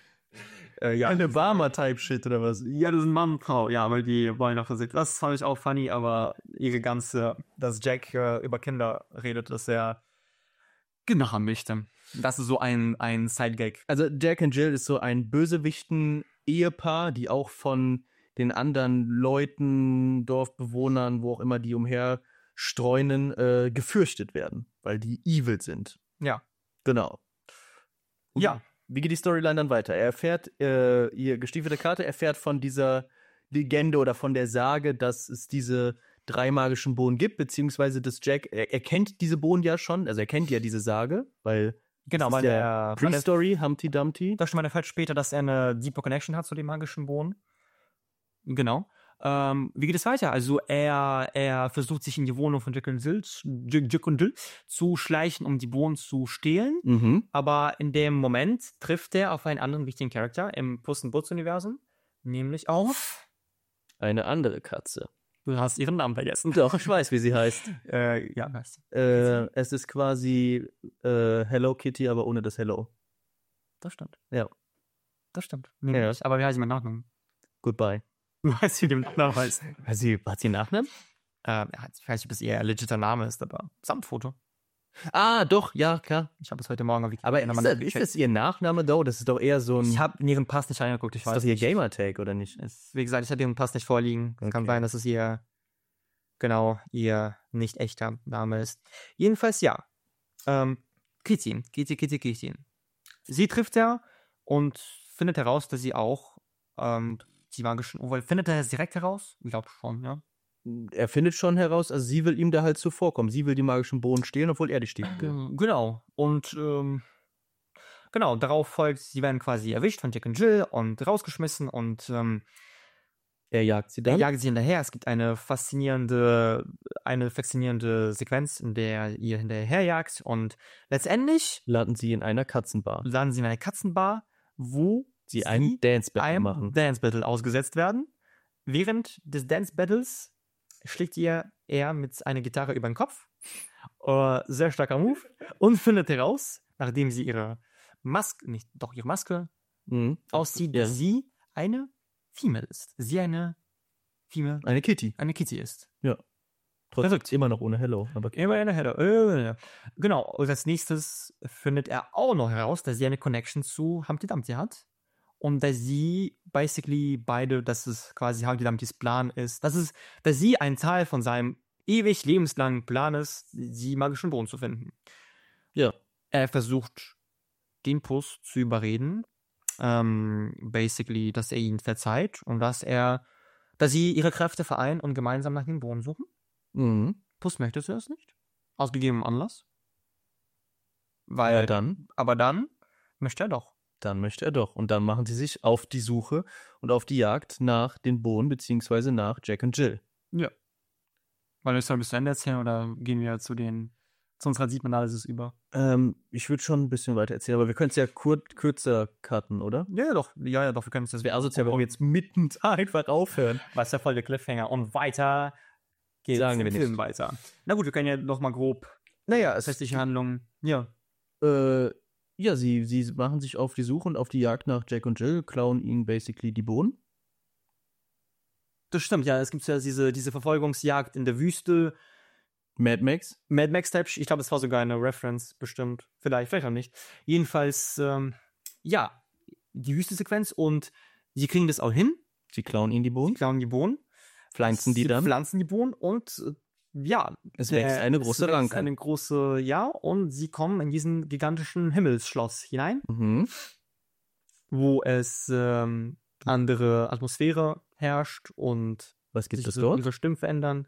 Eine Barmer-Type-Shit oder was? Ja, das sind Mann und Frau. Ja, weil die wollen auch versichert. Das fand ich auch funny, aber dass Jack über Kinder redet, dass er Kinder haben möchte. Das ist so ein Side-Gag. Also Jack und Jill ist so ein Bösewichten-Ehepaar, die auch von den anderen Leuten, Dorfbewohnern, wo auch immer die umherstreunen, gefürchtet werden, weil die evil sind. Ja. Genau. Und ja. Wie geht die Storyline dann weiter? Er erfährt, ihr gestiefelte Karte erfährt von dieser Legende oder von der Sage, dass es diese 3 magischen Bohnen gibt, beziehungsweise dass Jack, er kennt diese Bohnen ja schon, also er kennt ja diese Sage, weil weil der Pre-Story, Humpty Dumpty. Da schon erfährt später, dass er eine deeper Connection hat zu den magischen Bohnen. Genau. Wie geht es weiter? Also er versucht sich in die Wohnung von Jack und Jill zu schleichen, um die Bohnen zu stehlen. Aber in dem Moment trifft er auf einen anderen wichtigen Charakter im Puss in Boots Universum, nämlich auf eine andere Katze. Du hast ihren Namen vergessen. Doch, ich weiß, wie sie heißt. Heißt es ist quasi Hello Kitty, aber ohne das Hello. Das stimmt. Ja. Das stimmt. Ja. Aber wie heißt sie mit Nachnamen? Goodbye. Du weißt, wie dem Nachnamen heißt. Hat sie einen Nachnamen? Ich weiß nicht, ob es ihr legiter Name ist, aber Samtfoto. Ah, doch, ja, klar. Ich habe es heute Morgen auf Wikipedia. Aber ist das ihr Nachname, though? Das ist doch eher so ein... Ich habe ihren Pass nicht reingeguckt, ich weiß nicht. Ist das ihr Gamertag, oder nicht? Wie gesagt, ich habe ihren Pass nicht vorliegen. Es kann sein, dass es ihr nicht echter Name ist. Jedenfalls, ja. Kitty. Sie trifft er und findet heraus, dass sie auch die magischen... Findet er es direkt heraus? Ich glaube schon, ja. Er findet schon heraus, also sie will ihm da halt zuvorkommen. Sie will die magischen Bohnen stehlen, obwohl er die stiehlt. Genau. Und darauf folgt, sie werden quasi erwischt von Jack und Jill und rausgeschmissen und er jagt sie dann. Er jagt sie hinterher. Es gibt eine faszinierende Sequenz, in der ihr hinterherjagt und letztendlich landen sie in einer Katzenbar, wo sie ein Dance-Battle ausgesetzt werden. Während des Dance-Battles schlägt er mit einer Gitarre über den Kopf. Sehr starker Move. Und findet heraus, nachdem sie ihre Maske auszieht, dass sie eine Female ist. Sie eine Kitty ist. Ja. Trotzdem immer noch ohne Hello. Aber Immer eine Header. Genau. Und als nächstes findet er auch noch heraus, dass sie eine Connection zu Humpty Dumpty hat. Und dass sie basically beide, dass es quasi Humpty Dumptys Plan ist, dass sie ein Teil von seinem ewig lebenslangen Plan ist, die magischen Bohnen zu finden. ja. Er versucht, den Puss zu überreden, basically, dass er ihn verzeiht und dass sie ihre Kräfte vereinen und gemeinsam nach den Bohnen suchen. Mhm. Puss möchte zuerst nicht. Aus gegebenem Anlass. Ja, dann. Aber dann möchte er doch. Dann möchte er doch. Und dann machen sie sich auf die Suche und auf die Jagd nach den Bohnen, beziehungsweise nach Jack und Jill. Ja. Wollen wir es bis zu Ende erzählen oder gehen wir zu unserer Siebenanalysis über? Ich würde schon ein bisschen weiter erzählen, aber wir können es ja kürzer cutten, oder? Ja, doch. Ja, doch. Wir können es Das wäre asozial, wenn wir jetzt mitten einfach aufhören. Was der voll der Cliffhanger. Und weiter geht's Sagen wir im nicht. Film weiter. Na gut, wir können ja noch mal grob Naja, restliche Handlungen. Ja. Ja, sie machen sich auf die Suche und auf die Jagd nach Jack und Jill, klauen ihnen basically die Bohnen. Das stimmt, ja. Es gibt ja diese Verfolgungsjagd in der Wüste. Mad Max. Mad Max-Type, ich glaube, es war sogar eine Reference, bestimmt. Vielleicht auch nicht. Jedenfalls, ja, die Wüstensequenz und sie kriegen das auch hin. Sie klauen ihnen die Bohnen. Klauen die Bohnen. Pflanzen die dann. Pflanzen die Bohnen und ja. Es wächst eine große Ranke. Eine große, ja, und sie kommen in diesen gigantischen Himmelsschloss hinein, wo es andere Atmosphäre herrscht und was gibt es sich dort? ihre Stimmen verändern.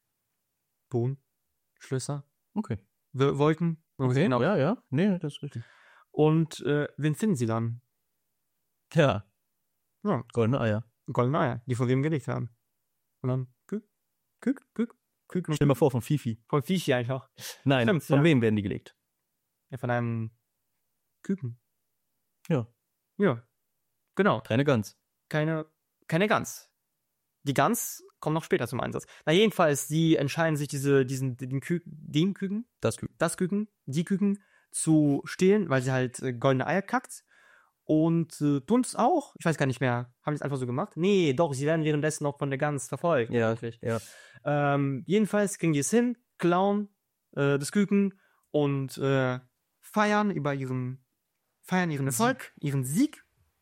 Schlösser. Okay. Wolken. Okay, Genau. ja. Nee, das ist richtig. Und wen finden sie dann? Ja. Ja, Goldene Eier. goldene Eier, die von wem gelegt haben. Und dann Küken. Stell dir mal vor, von Fifi. Von Fifi einfach. Nein, Stimmt, von ja. wem werden die gelegt? Ja, von einem Küken. Ja. Ja, genau. Keine Gans. Keine Gans. Die Gans kommt noch später zum Einsatz. Na jedenfalls, die entscheiden sich die Küken zu stehlen, weil sie halt goldene Eier kackt. Und tun es auch. Ich weiß gar nicht mehr. Haben die es einfach so gemacht? Nee, doch, sie werden währenddessen noch von der Gans verfolgt. Ja, wirklich. Ja. Jedenfalls kriegen die es hin, klauen das Küken und feiern ihren Erfolg, ihren Sieg.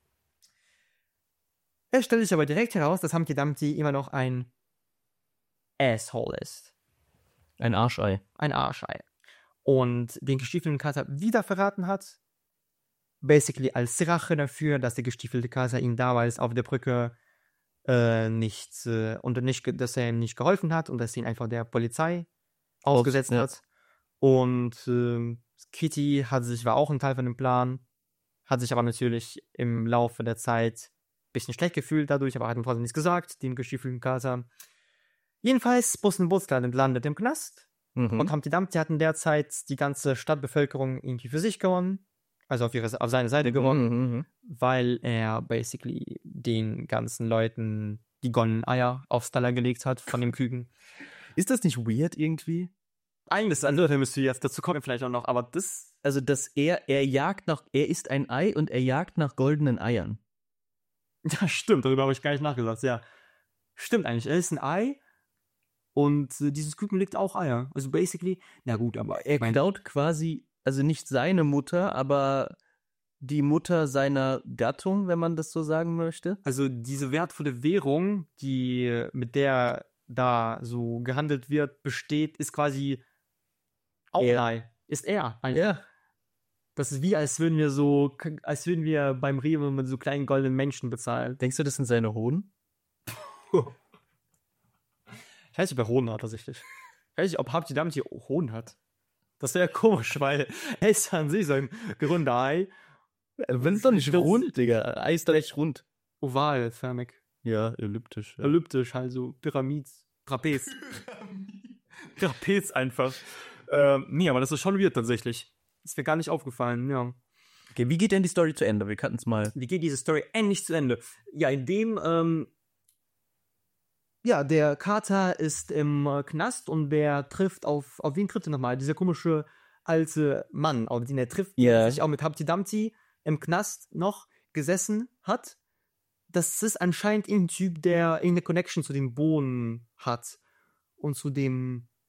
Es stellt sich aber direkt heraus, dass Humpty Dumpty immer noch ein Asshole ist. Ein Arschei. Ein Arschei. Und den gestiefelten Kater wieder verraten hat. Basically als Rache dafür, dass der gestiefelte Kater ihm damals auf der Brücke dass er ihm nicht geholfen hat und dass ihn einfach der Polizei ausgesetzt hat. Und Kitty war auch ein Teil von dem Plan, hat sich aber natürlich im Laufe der Zeit ein bisschen schlecht gefühlt dadurch, aber hat ihm trotzdem nichts gesagt, dem gestiefelten Kater. Jedenfalls, Puss in Boots landet im Knast und Humpty Dumpty hatten derzeit die ganze Stadtbevölkerung irgendwie für sich gewonnen, also auf seine Seite gewonnen, weil er basically den ganzen Leuten die goldenen Eier aufs Teller gelegt hat von dem Küken. Ist das nicht weird irgendwie? Eigentlich ist ein anderer Mysterium, dazu kommen wir vielleicht auch noch, aber das... Also, dass er ist ein Ei und er jagt nach goldenen Eiern. Ja, stimmt, darüber habe ich gar nicht nachgedacht, ja. Stimmt eigentlich, er ist ein Ei und dieses Küken legt auch Eier. Also basically, na gut, aber er klaut quasi, also nicht seine Mutter, aber die Mutter seiner Gattung, wenn man das so sagen möchte. Also diese wertvolle Währung, mit der da so gehandelt wird, ist quasi auch ein Ei. Ist er. Ja. Das ist wie, als würden wir beim Rewe mit so kleinen goldenen Menschen bezahlen. Denkst du, das sind seine Hoden? Ich weiß nicht, ob er Hoden hat, tatsächlich. Ich weiß nicht, ob Humpty Dumpty Hoden hat. Das wäre komisch, weil er ist an sich so ein gerundeter Ei. Wenn es doch nicht rund, Digga. Ei ist doch echt rund. Ovalförmig. Ja, elliptisch. Ja. Elliptisch, halt so Pyramid. Trapez. Trapez einfach. Nee, aber das ist schon weird tatsächlich. Ist mir gar nicht aufgefallen, ja. Okay, wie geht denn die Story zu Ende? Wir kannten es mal. Wie geht diese Story endlich zu Ende? Ja, indem, der Kater ist im Knast und wer trifft auf wen trifft er nochmal? Dieser komische alte Mann, auf den er trifft, der sich auch mit Humpty Dumpty im Knast noch gesessen hat. Das ist anscheinend ein Typ, der irgendeine Connection zu den Bohnen hat. Und zu dem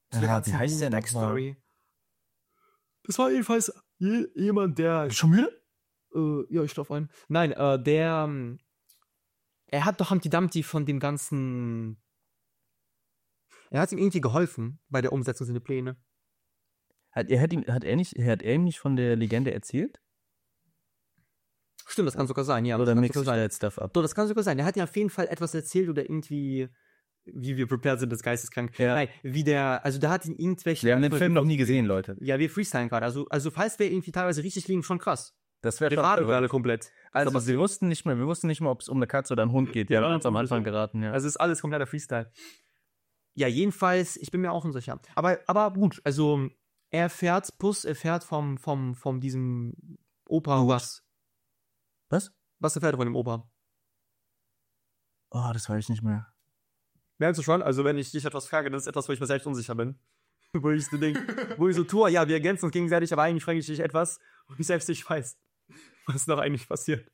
Ja, wie heißt der Backstory? Das war jedenfalls jemand, der... Schon müde? Ja, ich schlafe ein. Nein, er hat doch Humpty Dumpty von dem ganzen... Er hat ihm irgendwie geholfen bei der Umsetzung seiner Pläne. Hat er ihm nicht von der Legende erzählt? Stimmt, das kann sogar sein, ja. Oder das mixt er jetzt Stuff ab? So, das kann sogar sein. Er hat ja auf jeden Fall etwas erzählt oder irgendwie, wie wir prepared sind, das geisteskrank. Ja. Nein, also da hat ihn irgendwelche... Wir haben den Film noch nie gesehen, Leute. Ja, wir freestylen gerade. Also falls wir irgendwie teilweise richtig liegen, schon krass. Das wäre Wir schon raten verrückt. gerade komplett. Also wir wussten nicht mal, ob es um eine Katze oder einen Hund geht. Wir haben uns am Anfang geraten, ja. Also ist alles kompletter Freestyle. Ja, jedenfalls, ich bin mir auch unsicher. Aber gut, also er erfährt von diesem Opa was. Was? Was erfährt er von dem Opa? Oh, das weiß ich nicht mehr. Merkst du schon? Also wenn ich dich etwas frage, das ist etwas, wo ich mir selbst unsicher bin. Wo ich so tue, ja, wir ergänzen uns gegenseitig, aber eigentlich frage ich dich etwas, wo ich selbst nicht weiß, was noch eigentlich passiert.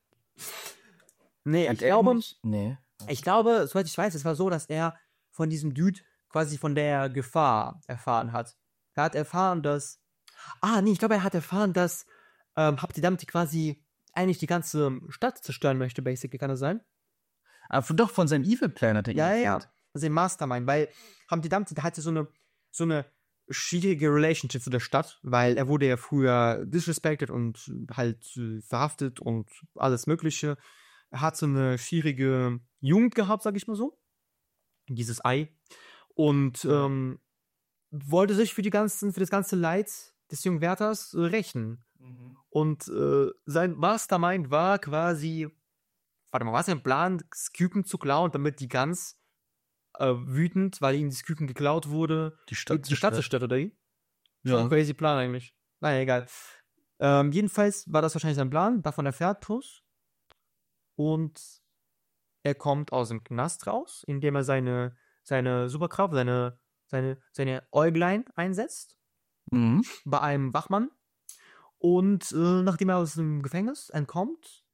Nee, ich glaube, soweit ich weiß, es war so, dass er von diesem Dude quasi von der Gefahr erfahren hat. Er hat erfahren, dass... ich glaube, er hat erfahren, dass Humpty Dumpty quasi eigentlich die ganze Stadt zerstören möchte, basically, kann das sein? Aber doch, von seinem Evil-Plan hat er Ja. Also im Mastermind, weil Humpty Dumpty hatte so eine schwierige Relationship zu der Stadt, weil er wurde ja früher disrespected und halt verhaftet und alles Mögliche. Er hat so eine schwierige Jugend gehabt, sag ich mal so. Dieses Ei. Und wollte sich für das ganze Leid des jungen Wärters rächen. Mhm. Und sein Mastermind war quasi, war sein Plan, das Küken zu klauen, damit die Gans wütend, weil ihm das Küken geklaut wurde, die Stadt zerstört, oder wie? Ja. Schon crazy Plan eigentlich. Naja, egal. Jedenfalls war das wahrscheinlich sein Plan, davon erfährt Puss. Und er kommt aus dem Knast raus, indem er seine Superkraft, seine Äuglein einsetzt. Mhm. Bei einem Wachmann. Und nachdem er aus dem Gefängnis entkommt,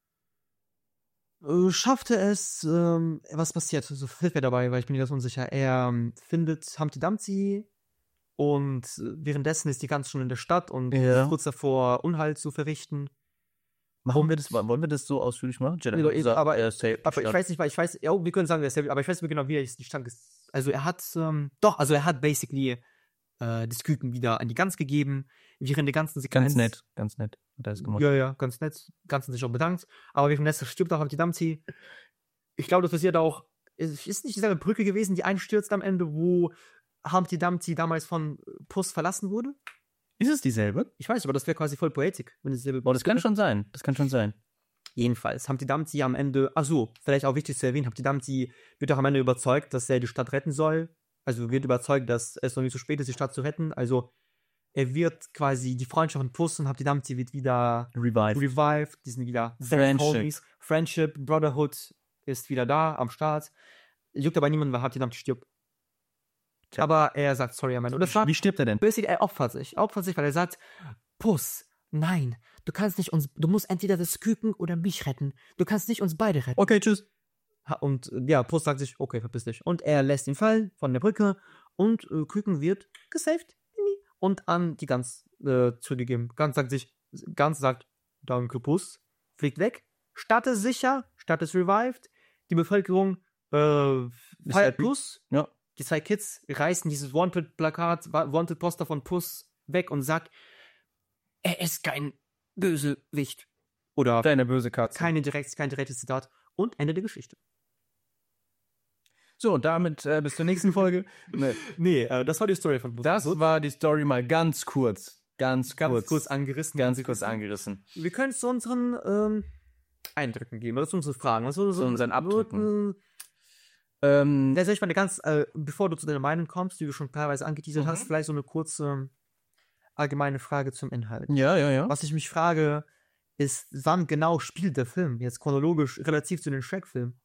schafft er es, was passiert? So hilft mir dabei, weil ich bin mir das unsicher. Er findet Humpty Dumpty und währenddessen ist die Gans schon in der Stadt und kurz davor, Unheil zu verrichten. Wollen wir das so ausführlich machen? Aber ich weiß nicht, wir können sagen, aber ich weiß nicht genau, wie er die Stand ist. Also er hat basically das Küken wieder an die Gans gegeben, während der ganzen Sequenz. Ganz nett. Hat er es gemacht. Ja, ganz nett. Ganz sich auch bedankt. Aber währenddessen stirbt auch Humpty Dumpty. Ich glaube, das passiert auch. Es ist nicht dieselbe Brücke gewesen, die einstürzt am Ende, wo Humpty Dumpty damals von Puss verlassen wurde. Ist es dieselbe? Ich weiß, aber das wäre quasi voll Poetik, wenn es dieselbe Brücke. Das kann schon sein. Jedenfalls, Humpty Dumpty am Ende, vielleicht auch wichtig zu erwähnen, Humpty Dumpty wird auch am Ende überzeugt, dass er die Stadt retten soll. Also wird überzeugt, dass es noch nicht so spät ist, die Stadt zu retten. Also er wird quasi die Freundschaft von Puss und Humpty Dumpty wird wieder revived. Die sind wieder Friendship, Brotherhood ist wieder da am Start. Juckt aber niemand, weil Humpty Dumpty stirbt. Aber er sagt sorry am Ende. Wie stirbt er denn? Er opfert sich, weil er sagt, Puss, nein, du musst entweder das Küken oder mich retten. Du kannst nicht uns beide retten. Okay, tschüss. Und ja, Puss sagt sich, okay, verpiss dich. Und er lässt ihn fallen von der Brücke und Küken wird gesaved und an die Gans zurückgegeben. Gans sagt, danke Puss, fliegt weg. Stadt ist sicher, Stadt ist revived. Die Bevölkerung feiert Puss. Ja. Die zwei Kids reißen dieses Wanted-Plakat, Wanted-Poster von Puss weg und sagt, er ist kein Bösewicht. Oder deine böse Katze. Kein direktes Zitat. Und Ende der Geschichte. So, und damit bis zur nächsten Folge. Nee, das war die Story von Puss. Das war die Story mal ganz kurz. Ganz kurz angerissen. Wir können es zu unseren Eindrücken geben, oder zu unseren Fragen. Zu unseren Abdrücken. Soll ich mal bevor du zu deiner Meinung kommst, die du schon teilweise angeteasert hast, vielleicht so eine kurze allgemeine Frage zum Inhalt. Ja. Was ich mich frage, ist, wann genau spielt der Film? Jetzt chronologisch relativ zu den Shrek-Filmen.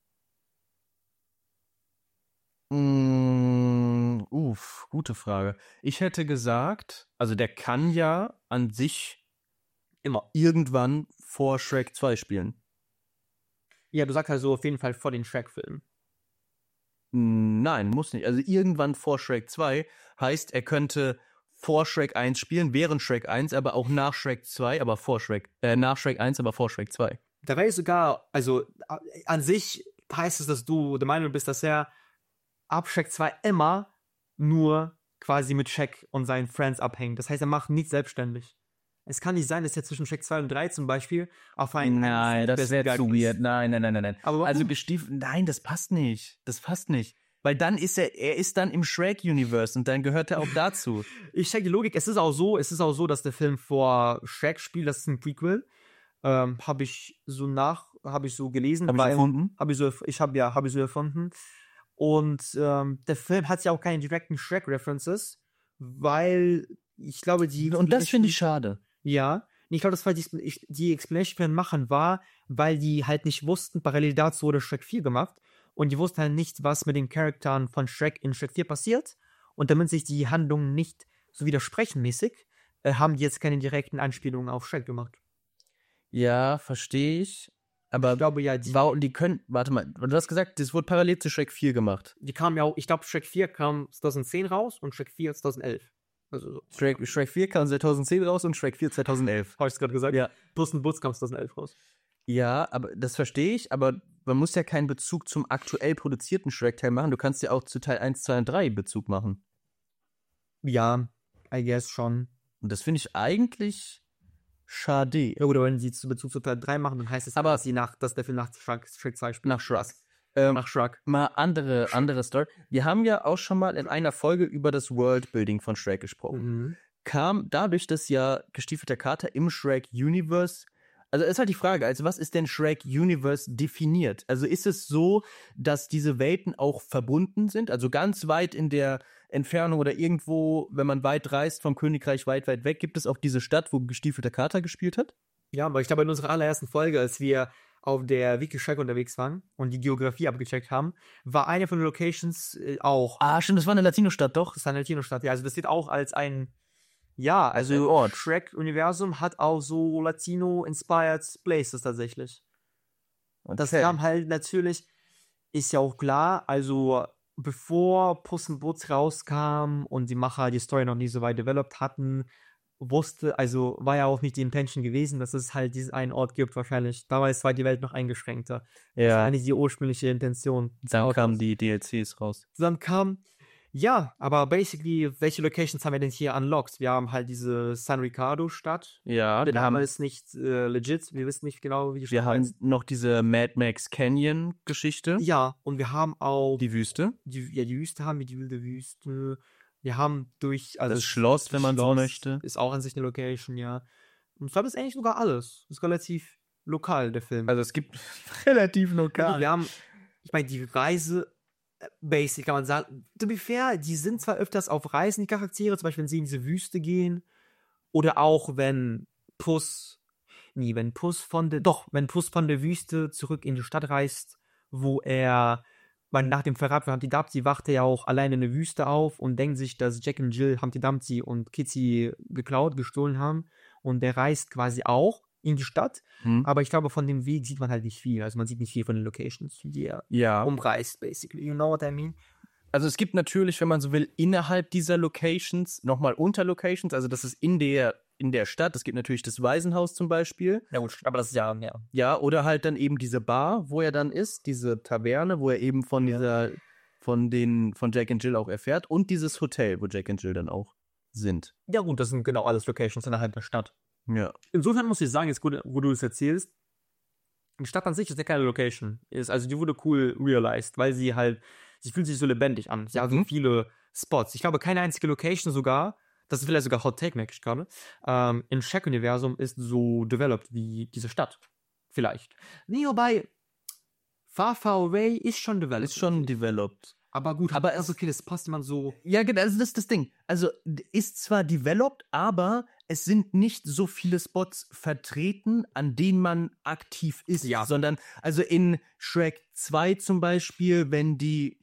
Gute Frage. Ich hätte gesagt, also der kann ja an sich immer irgendwann vor Shrek 2 spielen. Ja, du sagst also auf jeden Fall vor den Shrek-Filmen. Nein, muss nicht. Also irgendwann vor Shrek 2 heißt, er könnte vor Shrek 1 spielen, während Shrek 1, aber auch nach Shrek 2, aber nach Shrek 1, aber vor Shrek 2. Da wäre ich sogar, also an sich heißt es, dass du der Meinung bist, dass er ab Shrek 2 immer nur quasi mit Shrek und seinen Friends abhängt. Das heißt, er macht nichts selbstständig. Es kann nicht sein, dass er zwischen Shrek 2 und 3 zum Beispiel auf einen. Nein, das wäre zu weird. Nein. Aber also nein, das passt nicht. Weil dann ist er ist dann im Shrek-Universe und dann gehört er auch dazu. Ich check die Logik. Es ist auch so, dass der Film vor Shrek spielt. Das ist ein Prequel. Habe ich so gelesen. Hab ich erfunden? Habe ich so erfunden. Und der Film hat ja auch keine direkten Shrek-References, weil ich glaube, Und das finde ich schade. Ja, ich glaube, das war die Explanation für den Machen war, weil die halt nicht wussten, parallel dazu wurde Shrek 4 gemacht und die wussten halt nicht, was mit den Charakteren von Shrek in Shrek 4 passiert und damit sich die Handlungen nicht so widersprechen mäßig, haben die jetzt keine direkten Anspielungen auf Shrek gemacht. Ja, verstehe ich. Aber ich glaube ja, warte mal, du hast gesagt, das wurde parallel zu Shrek 4 gemacht. Die kamen ja auch, ich glaube, Shrek 4 kam 2010 raus und Shrek 4 2011. Also Shrek 4 kam 2010 raus und Shrek 4 2011. Habe ich es gerade gesagt? Ja. Puss in Boots kam 2011 raus. Ja, aber das verstehe ich, aber man muss ja keinen Bezug zum aktuell produzierten Shrek-Teil machen. Du kannst ja auch zu Teil 1, 2 und 3 Bezug machen. Ja, I guess schon. Und das finde ich eigentlich schade. Ja gut, aber wenn sie Bezug zu Teil 3 machen, dann heißt es, dass der Film nach Shrek 2 spielt. Nach Shrek. Nach Shrek. Mal andere Story. Wir haben ja auch schon mal in einer Folge über das Worldbuilding von Shrek gesprochen. Kam dadurch, dass ja Gestiefelter Kater im Shrek-Universe, also ist halt die Frage, also was ist denn Shrek-Universe definiert? Also ist es so, dass diese Welten auch verbunden sind? Also ganz weit in der Entfernung oder irgendwo, wenn man weit reist vom Königreich weit weg, gibt es auch diese Stadt, wo Gestiefelter Kater gespielt hat? Ja, aber ich glaube, in unserer allerersten Folge, als wir auf der Wiki Shrek unterwegs waren und die Geografie abgecheckt haben, war eine von den Locations auch. Ah, stimmt, das war eine Latino-Stadt, doch. Das war eine Latino-Stadt, ja. Also das sieht auch als also Shrek-Universum hat auch so Latino-inspired Places tatsächlich. Okay. Das kam halt natürlich, ist ja auch klar, also bevor Puss in Boots rauskam und die Macher die Story noch nicht so weit developed hatten, war ja auch nicht die Intention gewesen, dass es halt diesen einen Ort gibt, wahrscheinlich. Damals war die Welt noch eingeschränkter. Ja. Das war nicht die ursprüngliche Intention. Dann kamen die DLCs raus. Aber basically, welche Locations haben wir denn hier unlocked? Wir haben halt diese San Ricardo-Stadt. Ja. Der Name ist nicht legit. Wir wissen nicht genau, wie die Stadt heißt. Wir haben noch diese Mad Max Canyon-Geschichte. Ja, und wir haben auch die Wüste. Die Wüste haben wir, die wilde Wüste. Wir haben das Schloss, wenn man so möchte. Ist auch an sich eine Location, ja. Und ich glaube, das ist eigentlich sogar alles. Das ist relativ lokal, der Film. Also es gibt relativ lokal. Wir haben, ich meine, die Reise, basic kann man sagen. To be fair, die sind zwar öfters auf Reisen, die Charaktere, zum Beispiel, wenn sie in diese Wüste gehen. Oder auch, wenn Puss von der Wüste zurück in die Stadt reist, wo weil nach dem Verrat von Humpty Dumpty wacht er ja auch alleine in der Wüste auf und denkt sich, dass Jack und Jill Humpty Dumpty und Kitty gestohlen haben. Und der reist quasi auch in die Stadt. Aber ich glaube, von dem Weg sieht man halt nicht viel. Also man sieht nicht viel von den Locations, die er umreist, basically. You know what I mean? Also es gibt natürlich, wenn man so will, innerhalb dieser Locations nochmal Unterlocations. Also das ist in der Stadt. Es gibt natürlich das Waisenhaus zum Beispiel. Ja gut, aber das ist ja. Ja, oder halt dann eben diese Bar, wo er dann ist, diese Taverne, wo er eben von Jack and Jill auch erfährt und dieses Hotel, wo Jack and Jill dann auch sind. Ja gut, das sind genau alles Locations innerhalb der Stadt. Ja. Insofern muss ich sagen, jetzt gut, wo du es erzählst, die Stadt an sich ist ja keine Location. Also die wurde cool realized, weil sie fühlt sich so lebendig an. Sie hat so viele Spots. Ich glaube, keine einzige Location sogar, das ist vielleicht sogar Hot Take, merke ich gerade, im Shrek-Universum ist so developed wie diese Stadt. Vielleicht. Nee, wobei Far Far Away ist schon developed. Aber gut, okay, das passt immer so. Ja, genau, also das ist das Ding. Also ist zwar developed, aber es sind nicht so viele Spots vertreten, an denen man aktiv ist, sondern also in Shrek 2 zum Beispiel, wenn die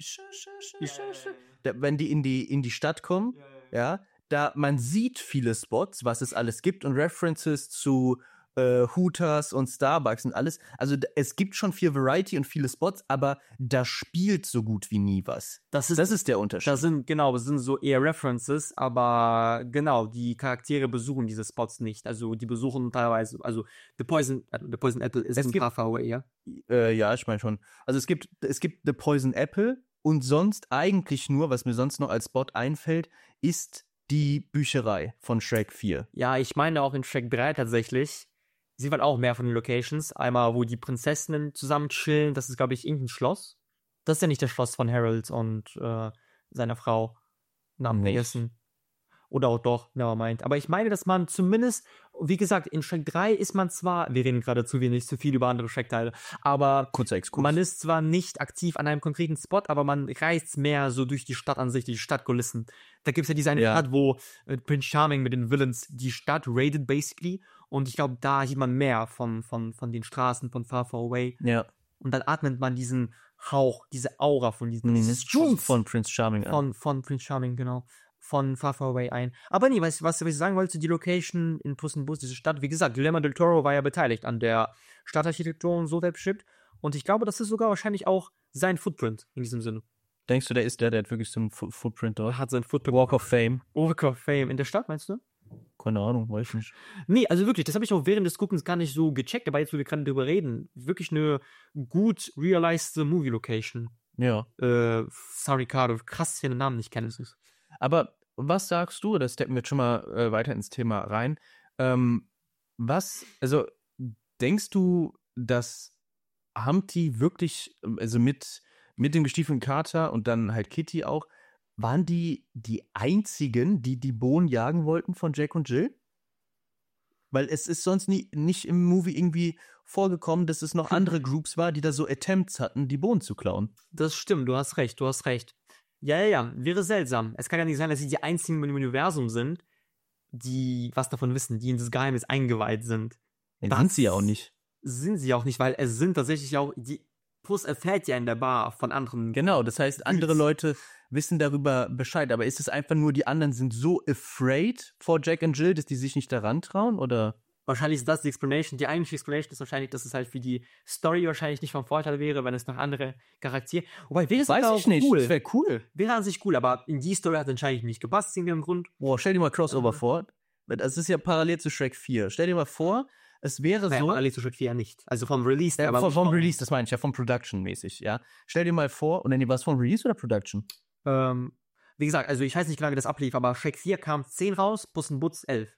in die Stadt kommen, da man sieht viele Spots, was es alles gibt und References zu Hooters und Starbucks und alles. Also es gibt schon viel Variety und viele Spots, aber da spielt so gut wie nie was. Das ist der Unterschied. Das sind so eher References, aber genau, die Charaktere besuchen diese Spots nicht. Also die besuchen teilweise, also The Poison Apple ist ein paar Far Away, ja? Ja, ich meine schon. Also es gibt The Poison Apple und sonst eigentlich nur, was mir sonst noch als Spot einfällt, ist die Bücherei von Shrek 4. Ja, ich meine auch in Shrek 3 tatsächlich. Sie waren auch mehr von den Locations. Einmal, wo die Prinzessinnen zusammen chillen. Das ist, glaube ich, irgendein Schloss. Das ist ja nicht das Schloss von Harold und seiner Frau. Namen vergessen. Oder auch doch, nevermind. Aber ich meine, dass man zumindest, wie gesagt, in Shrek 3 ist man zwar, wir reden gerade zu viel über andere Shrek-Teile, aber kurzer Exkurs. Man ist zwar nicht aktiv an einem konkreten Spot, aber man reist mehr so durch die Stadt an sich, die Stadtkulissen. Da gibt es ja diese eine Stadt, wo Prince Charming mit den Villains die Stadt raided, basically. Und ich glaube, da sieht man mehr von den Straßen von Far, Far Away. Ja. Und dann atmet man diesen Hauch, diese Aura von dieses von Prince Charming von Prince Charming, genau. Von Far, Far Away ein. Aber nee, was ich sagen wollte, die Location in Puss in Boots, diese Stadt, wie gesagt, Guillermo del Toro war ja beteiligt an der Stadtarchitektur und so selbst. Und ich glaube, das ist sogar wahrscheinlich auch sein Footprint in diesem Sinne. Denkst du, der hat wirklich so einen Footprint dort? Hat seinen Footprint. Walk of Fame. Walk of Fame. In der Stadt, meinst du? Keine Ahnung, weiß ich nicht. Nee, also wirklich, das habe ich auch während des Guckens gar nicht so gecheckt, aber jetzt, wo wir gerade drüber reden, wirklich eine gut realized Movie-Location. Ja. Sorry, Ricardo, krass, dass ich den Namen nicht kenne. Aber was sagst du, da steppen wir jetzt schon mal weiter ins Thema rein, also denkst du, dass Humpty wirklich, also mit dem gestiefelten Kater und dann halt Kitty auch, waren die einzigen, die Bohnen jagen wollten von Jack und Jill? Weil es ist sonst nicht im Movie irgendwie vorgekommen, dass es noch andere Groups war, die da so Attempts hatten, die Bohnen zu klauen. Das stimmt, du hast recht. Ja, wäre seltsam. Es kann ja nicht sein, dass sie die einzigen im Universum sind, die was davon wissen, die in das Geheimnis eingeweiht sind. Sind sie ja auch nicht. Sind sie auch nicht, weil es sind tatsächlich auch, Puss erfährt ja in der Bar von anderen. Genau, das heißt, andere Leute wissen darüber Bescheid, aber ist es einfach nur, die anderen sind so afraid vor Jack und Jill, dass die sich nicht daran trauen, oder? Wahrscheinlich ist das die Explanation. Die eigentliche Explanation ist wahrscheinlich, dass es halt für die Story wahrscheinlich nicht vom Vorteil wäre, wenn es noch andere Charaktere. Wobei, wäre es auch cool. Das wäre cool. Wäre an sich cool, aber in die Story hat es wahrscheinlich nicht gepasst, in irgendeinem Grund. Boah, stell dir mal Crossover vor. Das ist ja parallel zu Shrek 4. Stell dir mal vor, es wäre so. Parallel zu Shrek 4 ja nicht. Also vom Release. Ja, vom Release, das meine ich ja, vom Production-mäßig, ja. Stell dir mal vor, und dann war es vom Release oder Production? Wie gesagt, also ich weiß nicht, wie lange das ablief, aber Shrek 4 kam 10 raus, Puss in Boots 11.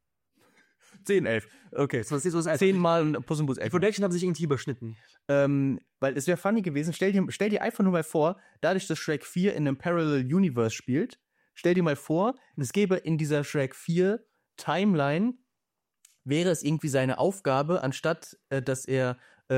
10, 11. Okay. So, 10 Mal Puss in Boots 11. Die Production haben sich irgendwie überschnitten. Weil es wäre funny gewesen, stell dir einfach nur mal vor, dadurch, dass Shrek 4 in einem Parallel Universe spielt, stell dir mal vor, es gäbe in dieser Shrek 4 Timeline, wäre es irgendwie seine Aufgabe, anstatt, dass er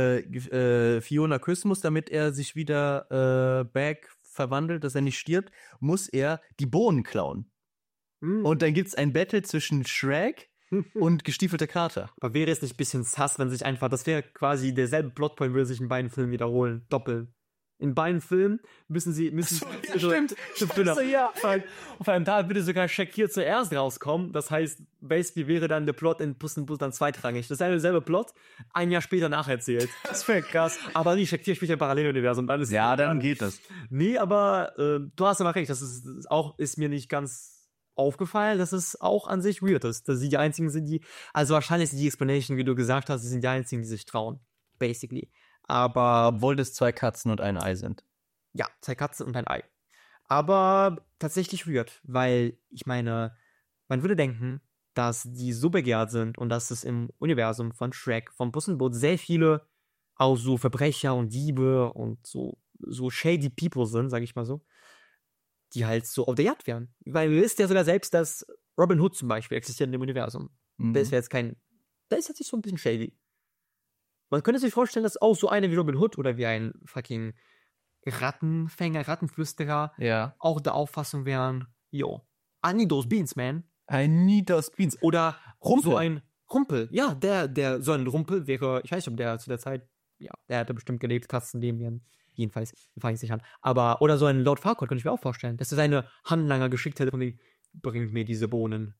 Fiona küssen muss, damit er sich wieder back verwandelt, dass er nicht stirbt, muss er die Bohnen klauen. Und dann gibt es ein Battle zwischen Shrek und gestiefelter Kater. Aber wäre es nicht ein bisschen sass, wenn sich einfach, das wäre quasi derselbe Plotpoint, würde sich in beiden Filmen wiederholen, doppeln. In beiden Filmen müssen sie ja, stimmt. Ja. Vor allem da würde sogar Shrek 4 zuerst rauskommen. Das heißt, basically wäre dann der Plot in Puss in Boots dann zweitrangig. Das ist derselbe Plot, ein Jahr später nacherzählt. Das wäre krass. Aber nee, Shrek 4 spielt ja Paralleluniversum. Dann geht das. Nee, aber du hast aber recht, das ist mir nicht ganz aufgefallen, dass es auch an sich weird ist, dass sie die einzigen sind, also wahrscheinlich ist die Explanation, wie du gesagt hast, sie sind die einzigen, die sich trauen. Basically. Aber obwohl das 2 Katzen und ein Ei sind. Ja, 2 Katzen und ein Ei. Aber tatsächlich weird, weil ich meine, man würde denken, dass die so begehrt sind und dass es im Universum von Shrek, von Puss in Boots sehr viele auch so Verbrecher und Diebe und so shady people sind, sag ich mal so, die halt so auf der Jagd wären. Weil ihr wisst ja sogar selbst, dass Robin Hood zum Beispiel existiert in dem Universum. Der ist ja jetzt da ist jetzt so ein bisschen shady. Man könnte sich vorstellen, dass auch so einer wie Robin Hood oder wie ein fucking Rattenfänger, Rattenflüsterer auch der Auffassung wären, I need those beans, man. I need those beans. Oder Rumpel. So ein Rumpel. Ja, so ein Rumpel wäre, ich weiß nicht, ob der zu der Zeit, der hätte bestimmt gelebt, Katzenleben, jedenfalls, fange ich nicht an. Aber, oder so ein Lord Farquaad könnte ich mir auch vorstellen, dass er seine Handlanger geschickt hätte von bringt mir diese Bohnen.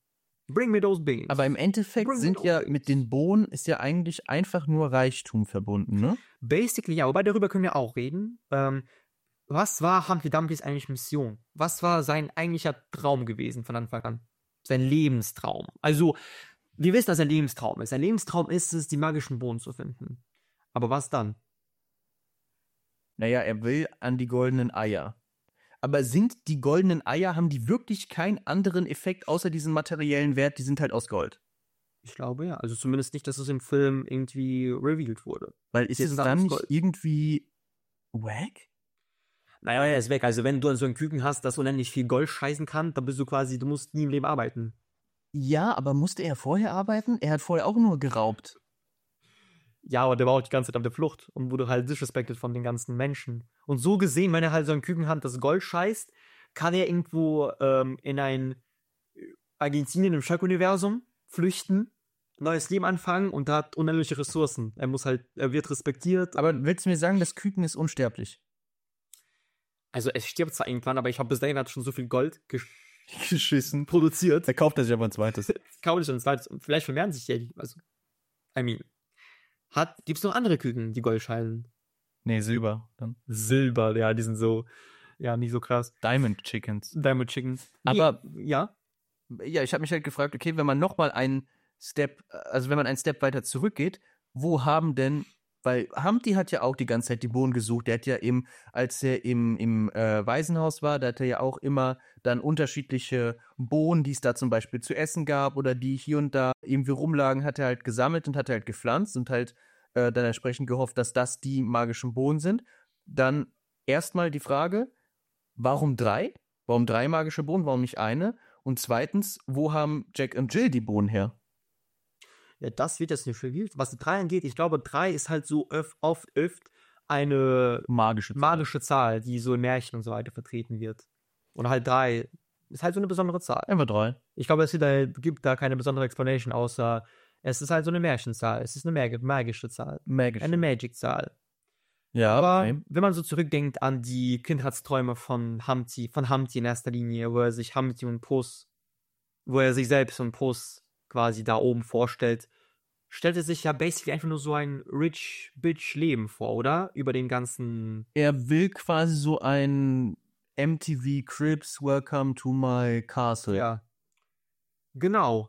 Bring me those beans. Aber im Endeffekt sind ja mit den Bohnen ist ja eigentlich einfach nur Reichtum verbunden, ne? Basically, ja, wobei darüber können wir auch reden. Was war Humpty Dumptys eigentlich Mission? Was war sein eigentlicher Traum gewesen von Anfang an? Sein Lebenstraum. Also, wir wissen, dass er ein Lebenstraum ist. Sein Lebenstraum ist es, die magischen Bohnen zu finden. Aber was dann? Naja, er will an die goldenen Eier. Aber sind die goldenen Eier, haben die wirklich keinen anderen Effekt außer diesen materiellen Wert? Die sind halt aus Gold. Ich glaube ja. Also zumindest nicht, dass es im Film irgendwie revealed wurde. Weil ist es dann nicht irgendwie wack? Naja, er ist weg. Also wenn du so ein Küken hast, das unendlich viel Gold scheißen kann, dann bist du quasi, du musst nie im Leben arbeiten. Ja, aber musste er vorher arbeiten? Er hat vorher auch nur geraubt. Ja, aber der war auch die ganze Zeit auf der Flucht und wurde halt disrespected von den ganzen Menschen. Und so gesehen, wenn er halt so ein Küken hat, das Gold scheißt, kann er irgendwo in ein Argentinien im Shark-Universum flüchten, neues Leben anfangen und hat unendliche Ressourcen. Er wird respektiert. Aber willst du mir sagen, das Küken ist unsterblich? Also es stirbt zwar irgendwann, aber ich habe bis dahin hat schon so viel Gold geschissen, produziert. Da kauft er sich aber ein zweites. Kauft er sich ein zweites. Und vielleicht vermehren sich die. Also, gibt's noch andere Küken, die Gold scheinen? Nee, Silber. Dann. Silber, ja, die sind so, ja, nicht so krass. Diamond Chickens. Aber, ja. Ja, ich habe mich halt gefragt, okay, wenn man nochmal einen Step weiter zurückgeht, wo haben denn, weil Humpty hat ja auch die ganze Zeit die Bohnen gesucht, der hat ja als er im Waisenhaus war, da hat er ja auch immer dann unterschiedliche Bohnen, die es da zum Beispiel zu essen gab oder die hier und da irgendwie rumlagen, hat er halt gesammelt und hat er halt gepflanzt und halt dann entsprechend gehofft, dass das die magischen Bohnen sind. Dann erstmal die Frage, warum 3? Warum 3 magische Bohnen, warum nicht eine? Und zweitens, wo haben Jack und Jill die Bohnen her? Ja, das wird jetzt nicht revealed. Was die 3 angeht, ich glaube, 3 ist halt so oft eine magische Zahl, die so in Märchen und so weiter vertreten wird. Und halt 3 ist halt so eine besondere Zahl. Einfach 3. Ich glaube, gibt da keine besondere Explanation, außer es ist halt so eine Märchenzahl. Es ist eine magische Zahl. Eine Magic-Zahl. Ja, aber wenn man so zurückdenkt an die Kindheitsträume von Humpty in erster Linie, wo er sich selbst und Puss quasi da oben vorstellt, stellt er sich ja basically einfach nur so ein rich bitch Leben vor, oder? Über den ganzen... Er will quasi so ein MTV Cribs Welcome to my Castle. Ja. Genau.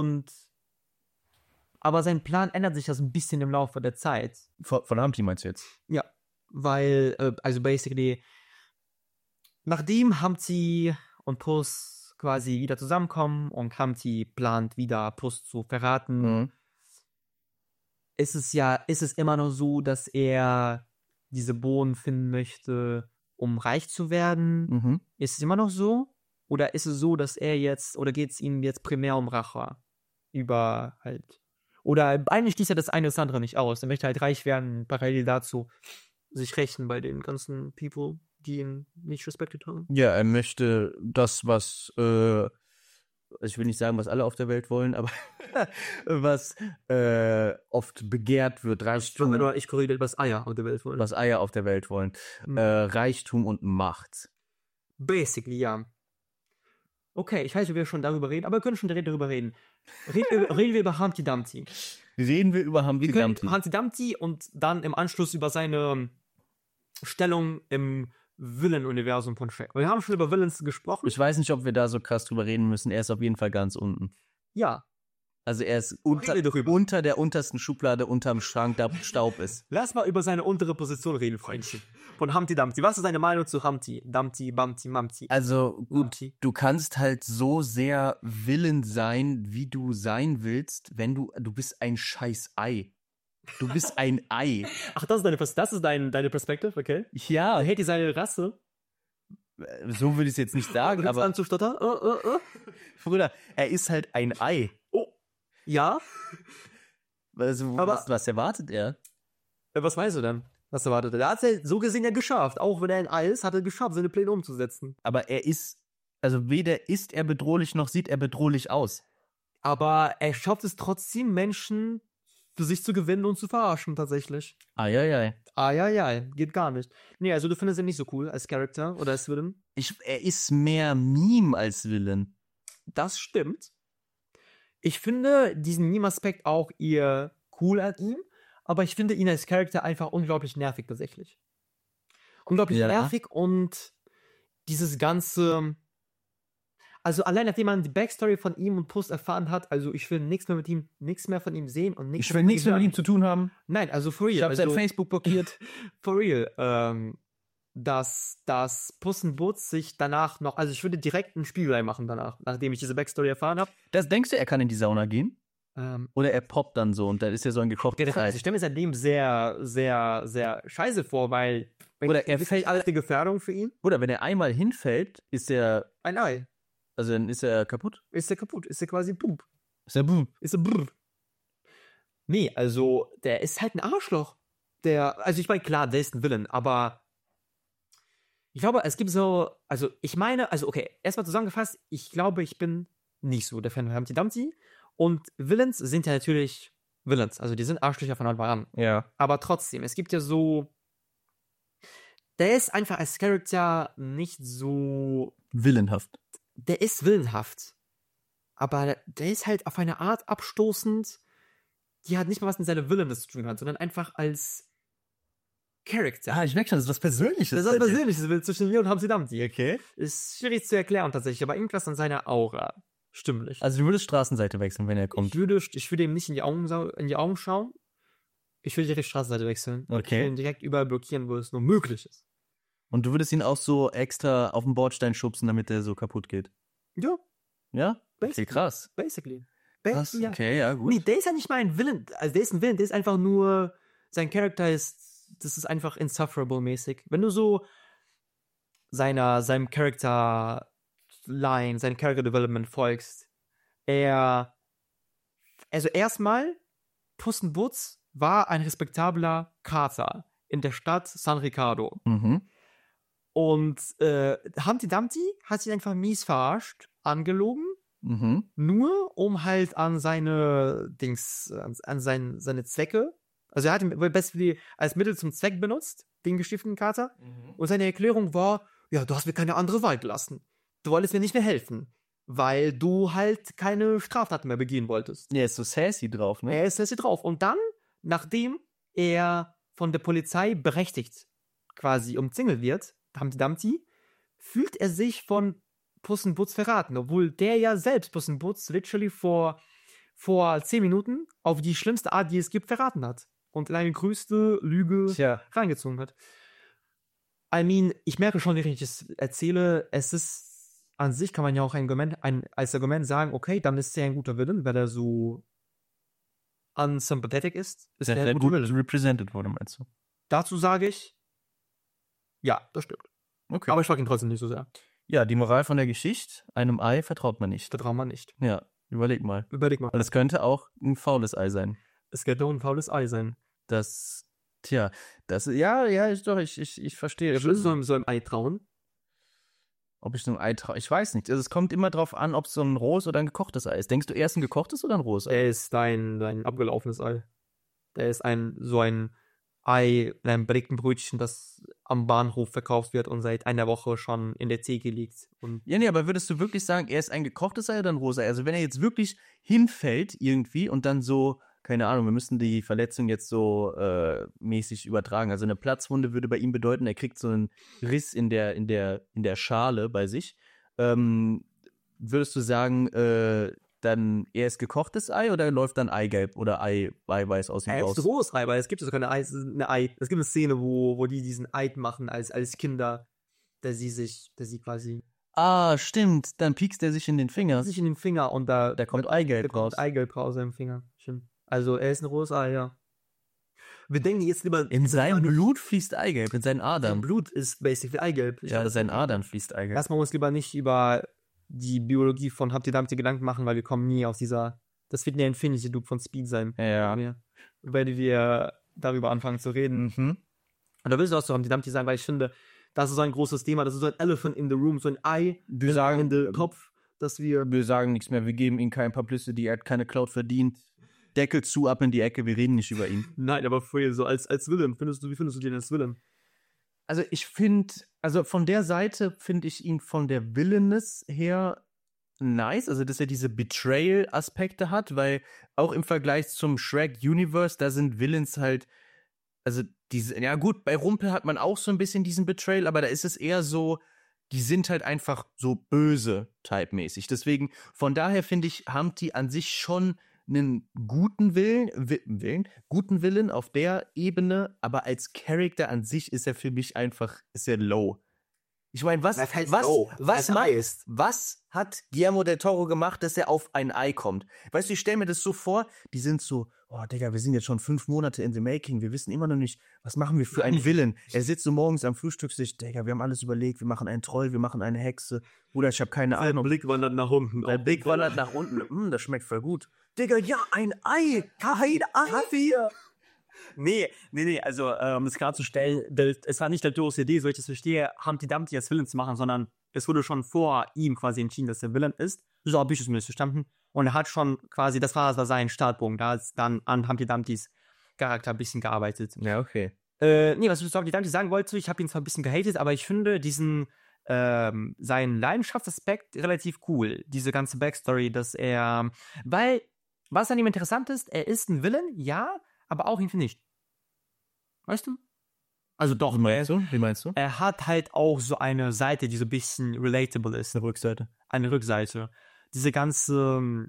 Aber sein Plan ändert sich das ein bisschen im Laufe der Zeit. Von Humpty meinst du jetzt? Ja, weil, also basically, nachdem Humpty und Puss quasi wieder zusammenkommen und Humpty plant wieder Puss zu verraten, ist es immer noch so, dass er diese Bohnen finden möchte, um reich zu werden? Ist es immer noch so? Oder ist es so, dass geht es ihm jetzt primär um Rache? Oder eigentlich schließt er das eine oder das andere nicht aus. Er möchte halt reich werden, parallel dazu sich rächen bei den ganzen People, die ihn nicht respektiert haben. Ja, er möchte das, was, ich will nicht sagen, was alle auf der Welt wollen, aber was oft begehrt wird, Reichtum. Ich korrigiere, was Eier auf der Welt wollen. Was Eier auf der Welt wollen. Reichtum und Macht. Basically, ja. Okay, ich weiß, wie wir schon darüber reden, aber wir können schon direkt darüber reden. Reden wir über Humpty Dumpty. Reden wir über Humpty Dumpty. Humpty Dumpty und dann im Anschluss über seine Stellung im Villain-Universum von Shrek. Wir haben schon über Villains gesprochen. Ich weiß nicht, ob wir da so krass drüber reden müssen. Er ist auf jeden Fall ganz unten. Ja. Also er ist unter der untersten Schublade unterm Schrank, da Staub ist. Lass mal über seine untere Position reden, Freundchen. Von Humpty Dumpty. Was ist deine Meinung zu Humpty? Dumpty, Bumpty, Mumpty. Also gut, du kannst halt so sehr Villain sein, wie du sein willst, wenn du bist ein scheiß Ei. Du bist ein Ei. Ach, das ist deine Perspektive, okay? Ja. Er hätte seine Rasse. So würde ich es jetzt nicht sagen, aber... anzustottern? Bruder, er ist halt ein Ei. Oh. Ja? Also, was erwartet er? Was weißt du denn? Was erwartet er? Er hat es so gesehen ja geschafft. Auch wenn er ein Ei ist, hat er geschafft, seine Pläne umzusetzen. Aber weder ist er bedrohlich, noch sieht er bedrohlich aus. Aber er schafft es trotzdem, Menschen für sich zu gewinnen und zu verarschen, tatsächlich. Eieiei. Geht gar nicht. Nee, also du findest ihn nicht so cool als Charakter oder als Villain? Er ist mehr Meme als Villain. Das stimmt. Ich finde diesen Meme-Aspekt auch eher cool an ihm, aber ich finde ihn als Charakter einfach unglaublich nervig tatsächlich. Unglaublich nervig und dieses ganze... Also allein nachdem man die Backstory von ihm und Puss erfahren hat, also ich will nichts mehr von ihm sehen und Ich will nichts mehr mit ihm zu tun haben. Nein, also for real. Ich habe sein Facebook blockiert. For real. Dass Puss in Boots sich danach noch, also ich würde direkt ein Spiegelei machen danach, nachdem ich diese Backstory erfahren habe. Denkst du, er kann in die Sauna gehen? Oder er poppt dann so und dann ist ja so ein gekochtes Eis. Ich stelle mir sein Leben sehr, sehr, sehr scheiße vor, weil oder er fällt alle die Gefährdung für ihn. Oder wenn er einmal hinfällt, ist er ein Ei. Also dann ist er kaputt? Ist er kaputt. Ist er quasi Bub. Ist er Bub. Ist er Brr. Nee, also der ist halt ein Arschloch. Also ich meine, klar, der ist ein Villain, aber ich glaube, es gibt so, also ich meine, also okay, erstmal zusammengefasst, ich glaube, ich bin nicht so der Fan von Humpty Dumpty und Villains sind ja natürlich Villains, also die sind Arschlöcher von Anfang an. Ja. Aber trotzdem, es gibt ja so, der ist einfach als Charakter nicht so villainhaft. Der ist willenhaft, aber der ist halt auf eine Art abstoßend, die halt nicht mal was mit seiner Villainess zu tun hat, sondern einfach als Charakter. Ich merke schon, das ist was Persönliches. Das ist was Persönliches zwischen mir und Humpty Dumpty. Okay. Ist schwierig zu erklären tatsächlich, aber irgendwas an seiner Aura stimmlich. Also du würdest Straßenseite wechseln, wenn er kommt? Ich würde ihm nicht in die Augen schauen. Ich würde direkt die Straßenseite wechseln. Okay. Ich würde ihn direkt überall blockieren, wo es nur möglich ist. Und du würdest ihn auch so extra auf den Bordstein schubsen, damit der so kaputt geht? Ja. Ja? Okay, krass. Basically. Krass, okay, ja, gut. Nee, der ist ja nicht mal ein Villain. Also der ist ein Villain, der ist einfach nur, sein Charakter das ist einfach insufferable-mäßig. Wenn du so seinem Charakter-Line, seinem Character-Development folgst, also erstmal, Puss in Boots war ein respektabler Kater in der Stadt San Ricardo. Mhm. Und Humpty Dumpty hat ihn einfach mies verarscht, angelogen, nur um halt an seine seine Zwecke, also er hat ihn als Mittel zum Zweck benutzt, den gestifteten Kater, und seine Erklärung war, ja, du hast mir keine andere Wahl gelassen. Du wolltest mir nicht mehr helfen, weil du halt keine Straftaten mehr begehen wolltest. Er ist so sassy drauf, ne? Er ist sassy drauf. Und dann, nachdem er von der Polizei berechtigt quasi umzingelt wird, Humpty Dumpty, fühlt er sich von Puss in Boots verraten, obwohl der ja selbst Puss in Boots literally vor 10 Minuten auf die schlimmste Art, die es gibt, verraten hat. Und in eine größte Lüge reingezogen hat. I mean, ich merke schon, während ich es erzähle, es ist an sich, kann man ja auch als Argument sagen, okay, dann ist er ein guter Villain, weil er so unsympathetic ist. Ist er gut represented wurde, meinst du? Dazu sage ich, ja, das stimmt. Okay. Aber ich mag ihn trotzdem nicht so sehr. Ja, die Moral von der Geschichte, einem Ei vertraut man nicht. Vertraut man nicht. Ja, überleg mal. Weil es könnte auch ein faules Ei sein. Es könnte auch ein faules Ei sein. Ich verstehe. Würdest du so einem Ei trauen? Ob ich so einem Ei traue? Ich weiß nicht. Also es kommt immer drauf an, ob es so ein rohes oder ein gekochtes Ei ist. Denkst du, erst ein gekochtes oder ein rohes Ei? Der ist dein abgelaufenes Ei. Der ist so ein Ei in einem belegten Brötchen, das am Bahnhof verkauft wird und seit einer Woche schon in der Theke liegt. Aber würdest du wirklich sagen, er ist ein gekochtes Ei oder ein rohes Ei? Also wenn er jetzt wirklich hinfällt irgendwie und dann so, keine Ahnung, wir müssen die Verletzung jetzt so mäßig übertragen. Also eine Platzwunde würde bei ihm bedeuten, er kriegt so einen Riss in der Schale bei sich. Würdest du sagen, dann er ist gekochtes Ei oder läuft dann Eigelb oder Eiweiß aus ihm raus? Er ist rohes Ei, weil es gibt so keine es gibt eine Szene, wo die diesen Eid machen als Kinder, der sie quasi... Ah, stimmt, dann piekst er sich in den Finger. Und da kommt Eigelb raus. Eigelb raus im Finger, stimmt. Also er ist ein rohes Ei, ja. Wir denken jetzt lieber... In seinem Blut fließt Eigelb, in seinen Adern. Sein Blut ist basically Eigelb. Ja, in seinen Adern fließt Eigelb. Erstmal uns lieber nicht über die Biologie von Humpty Dumpty Gedanken machen, weil wir kommen nie aus das wird der Infinity Loop von Speed sein. Ja. Weil wir darüber anfangen zu reden. Und da willst du auch zu Humpty Dumpty sagen, weil ich finde, das ist so ein großes Thema, das ist so ein Elephant in the Room, so ein Ei in den Kopf, dass wir sagen nichts mehr, wir geben ihm kein Publicity, er hat keine Cloud verdient. Deckel zu, ab in die Ecke, wir reden nicht über ihn. Nein, aber vorher so als Villain, wie findest du den als Villain? Also von der Seite finde ich ihn von der Villainess her nice, also dass er diese Betrayal-Aspekte hat, weil auch im Vergleich zum Shrek-Universe, da sind Villains halt, also ja gut, bei Rumpel hat man auch so ein bisschen diesen Betrayal, aber da ist es eher so, die sind halt einfach so böse typemäßig. Deswegen, von daher finde ich, haben die an sich schon einen guten guten Willen auf der Ebene, aber als Charakter an sich ist er für mich einfach, ist er low. Ich meine, was hat Guillermo del Toro gemacht, dass er auf ein Ei kommt? Weißt du, ich stelle mir das so vor, die sind so, oh Digga, wir sind jetzt schon 5 Monate in the making, wir wissen immer noch nicht, was machen wir für einen Villain? Er sitzt so morgens am Frühstückstisch, Digga, wir haben alles überlegt, wir machen einen Troll, wir machen eine Hexe. Bruder, ich habe keine Ahnung. Sein Blick wandert nach unten. Sein Blick wandert nach unten, das schmeckt voll gut. Digga, ja, ein Ei, kein Kaffee. Nee, also um das klarzustellen, es war nicht der Toros Idee, so ich das verstehe, Humpty Dumpty als Villain zu machen, sondern es wurde schon vor ihm quasi entschieden, dass er Villain ist. So habe ich es zumindest verstanden. Und er hat schon quasi, das war sein Startpunkt, da ist dann an Humpty Dumptys Charakter ein bisschen gearbeitet. Ja, okay. Was ich zu Humpty Dumpty sagen wollte, ich habe ihn zwar ein bisschen gehatet, aber ich finde diesen seinen Leidenschaftsaspekt relativ cool. Diese ganze Backstory, dass er, weil, was an ihm interessant ist, er ist ein Villain, ja, aber auch irgendwie nicht. Weißt du? Also doch. Wie meinst du? Er hat halt auch so eine Seite, die so ein bisschen relatable ist. Eine Rückseite. Eine Rückseite. Diese ganze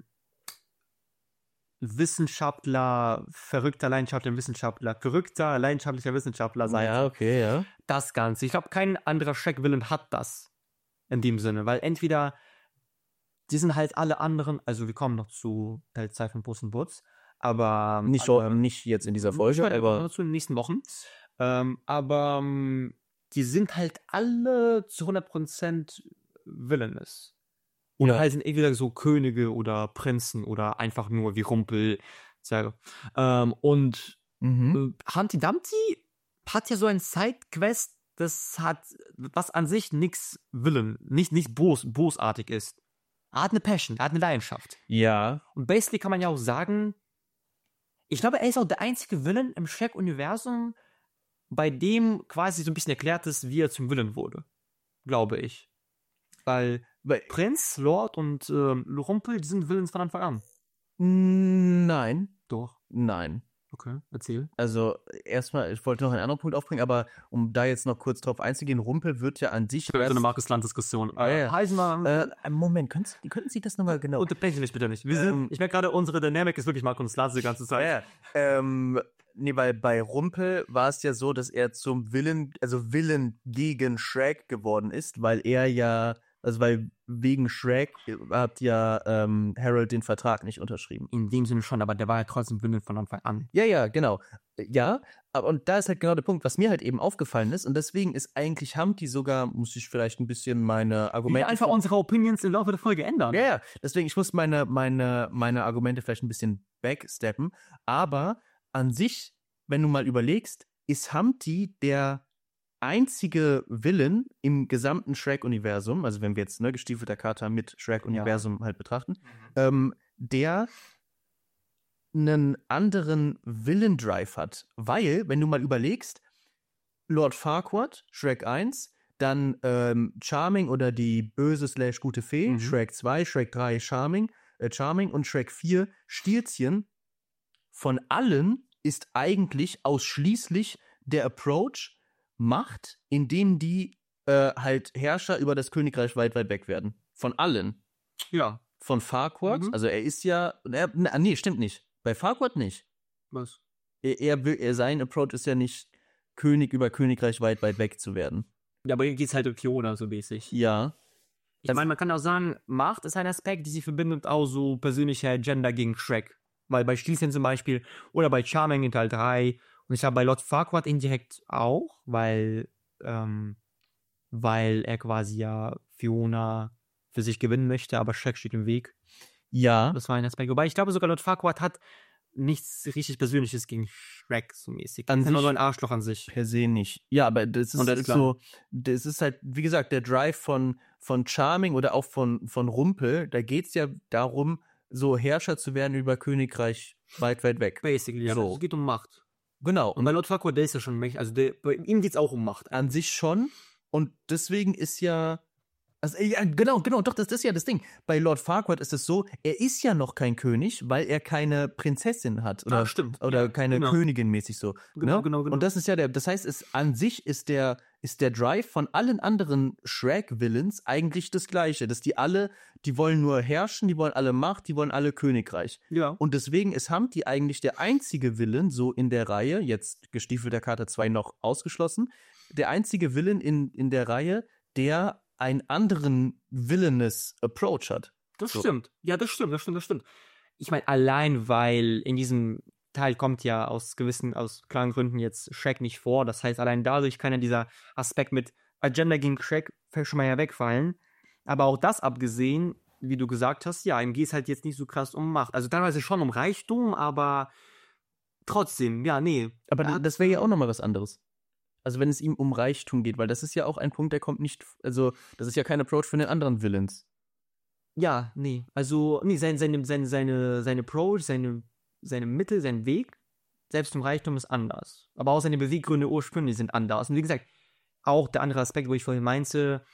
verrückter leidenschaftlicher Wissenschaftler Seite. Ja, okay, ja. Das Ganze. Ich glaube, kein anderer Shrek-Villain hat das. In dem Sinne. Weil entweder die sind halt alle anderen, also wir kommen noch zu Teil 2 von Puss in Boots, aber nicht jetzt in dieser Folge, aber zu den nächsten Wochen. Aber die sind halt alle zu 100% villainous. Oder halt sind entweder so Könige oder Prinzen oder einfach nur wie Rumpel. Und Humpty Dumpty hat ja so ein Sidequest, was an sich nichts nicht bosartig ist. Er hat eine Passion, er hat eine Leidenschaft. Ja. Und basically kann man ja auch sagen, ich glaube, er ist auch der einzige Villain im Shrek-Universum, bei dem quasi so ein bisschen erklärt ist, wie er zum Villain wurde. Glaube ich. Weil Prinz, Lord und Rumpel, die sind Villains von Anfang an. Nein. Doch. Nein. Okay, erzähl. Also erstmal, ich wollte noch einen anderen Punkt aufbringen, aber um da jetzt noch kurz drauf einzugehen, Rumpel wird ja an sich... So eine Markus-Land-Diskussion. Moment, könnten Sie das nochmal genau... Unterbrechen mich bitte nicht. Ich merke gerade, unsere Dynamik ist wirklich Markus-Land die ganze Zeit. Weil bei Rumpel war es ja so, dass er zum Villain gegen Shrek geworden ist, weil wegen Shrek hat ja Harold den Vertrag nicht unterschrieben. In dem Sinne schon, aber der war ja trotzdem Villain von Anfang an. Ja, genau. Ja, und da ist halt genau der Punkt, was mir halt eben aufgefallen ist, und deswegen ist eigentlich Humpty sogar, muss ich vielleicht ein bisschen meine Argumente... einfach unsere Opinions im Laufe der Folge ändern. Ja, deswegen, ich muss meine Argumente vielleicht ein bisschen backsteppen, aber an sich, wenn du mal überlegst, ist Humpty der einzige Villain im gesamten Shrek-Universum, also wenn wir jetzt gestiefelter Kater mit Shrek-Universum halt betrachten, der einen anderen Villain-Drive hat. Weil, wenn du mal überlegst, Lord Farquaad, Shrek 1, dann Charming oder die böse/gute Fee, Shrek 2, Shrek 3, Charming und Shrek 4, Stilzchen, von allen ist eigentlich ausschließlich der Approach Macht, indem die halt Herrscher über das Königreich weit, weit weg werden. Von allen. Ja. Von Farquaad, also er ist ja, nee, stimmt nicht. Bei Farquaad nicht. Was? Sein Approach ist ja nicht, König über Königreich weit, weit weg zu werden. Ja, aber hier geht's halt um Fiona so mäßig. Ja. Ich meine, man kann auch sagen, Macht ist ein Aspekt, die sie verbindet auch so persönliche Agenda gegen Shrek. Weil bei Stilzchen zum Beispiel oder bei Charming in Teil 3 und ich glaube bei Lord Farquaad indirekt auch, weil er quasi ja Fiona für sich gewinnen möchte, aber Shrek steht im Weg. Ja. Das war ein Aspekt. Wobei ich glaube sogar Lord Farquaad hat nichts richtig Persönliches gegen Shrek so mäßig. An ist sich nur so ein Arschloch an sich. Per se nicht. Ja, aber das ist so, das ist halt, wie gesagt, der Drive von Charming oder auch von Rumpel, da geht es ja darum, so Herrscher zu werden über Königreich weit, weit weg. Basically, ja. So. Es geht um Macht. Genau. Und bei Lord Farquaad, der ist ja schon mächtig. Also bei ihm geht es auch um Macht. An sich schon. Und deswegen ist ja Also, ja, genau, doch, das ist ja das Ding. Bei Lord Farquaad ist es so, er ist ja noch kein König, weil er keine Prinzessin hat. Oder, stimmt. oder Ja, keine genau. Königin mäßig so. Genau, ne? genau. Und das ist ja das heißt, an sich ist der Drive von allen anderen Shrek-Villains eigentlich das Gleiche. Dass die wollen nur herrschen, die wollen alle Macht, die wollen alle Königreich. Ja. Und deswegen ist Humpty eigentlich der einzige Villain so in der Reihe, jetzt Gestiefelter Kater 2 noch ausgeschlossen, der einzige Villain in der Reihe, der einen anderen villainous Approach hat. Das stimmt. Ja, das stimmt. Ich meine, allein weil in diesem Teil kommt ja aus klaren Gründen jetzt Shrek nicht vor. Das heißt, allein dadurch kann ja dieser Aspekt mit Agenda gegen Shrek schon mal ja wegfallen. Aber auch das abgesehen, wie du gesagt hast, ja, ihm geht es halt jetzt nicht so krass um Macht. Also teilweise schon um Reichtum, aber trotzdem, ja, nee. Aber das wäre ja auch nochmal was anderes. Also wenn es ihm um Reichtum geht, weil das ist ja auch ein Punkt, der kommt nicht, also das ist ja kein Approach von den anderen Villains. Ja, nee. Also, nee, seine Approach, seine Mittel, sein Weg, selbst im Reichtum ist anders. Aber auch seine Beweggründe ursprünglich sind anders. Und wie gesagt, auch der andere Aspekt, wo ich vorhin meinte,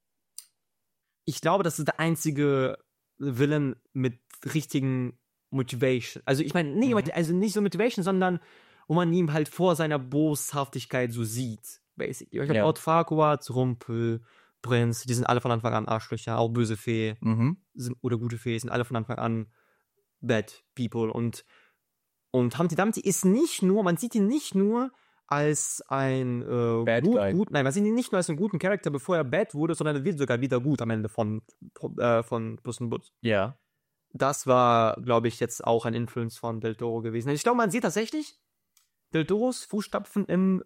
ich glaube, das ist der einzige Villain mit richtigen Motivation. Also ich meine, also nicht so Motivation, sondern wo man ihn halt vor seiner Boshaftigkeit so sieht, basically. Ich glaube, Lord Farquaad, Rumpel, Prinz, die sind alle von Anfang an Arschlöcher, auch böse Fee oder gute Fee, sind alle von Anfang an bad people. Und Humpty Dumpty ist nicht nur, man sieht ihn nicht nur als ein Bad Guy. nein, man sieht ihn nicht nur als einen guten Charakter, bevor er bad wurde, sondern er wird sogar wieder gut am Ende von Puss in Boots. Ja. Das war, glaube ich, jetzt auch ein Influence von Del Toro gewesen. Ich glaube, man sieht tatsächlich Del Toros Fußstapfen in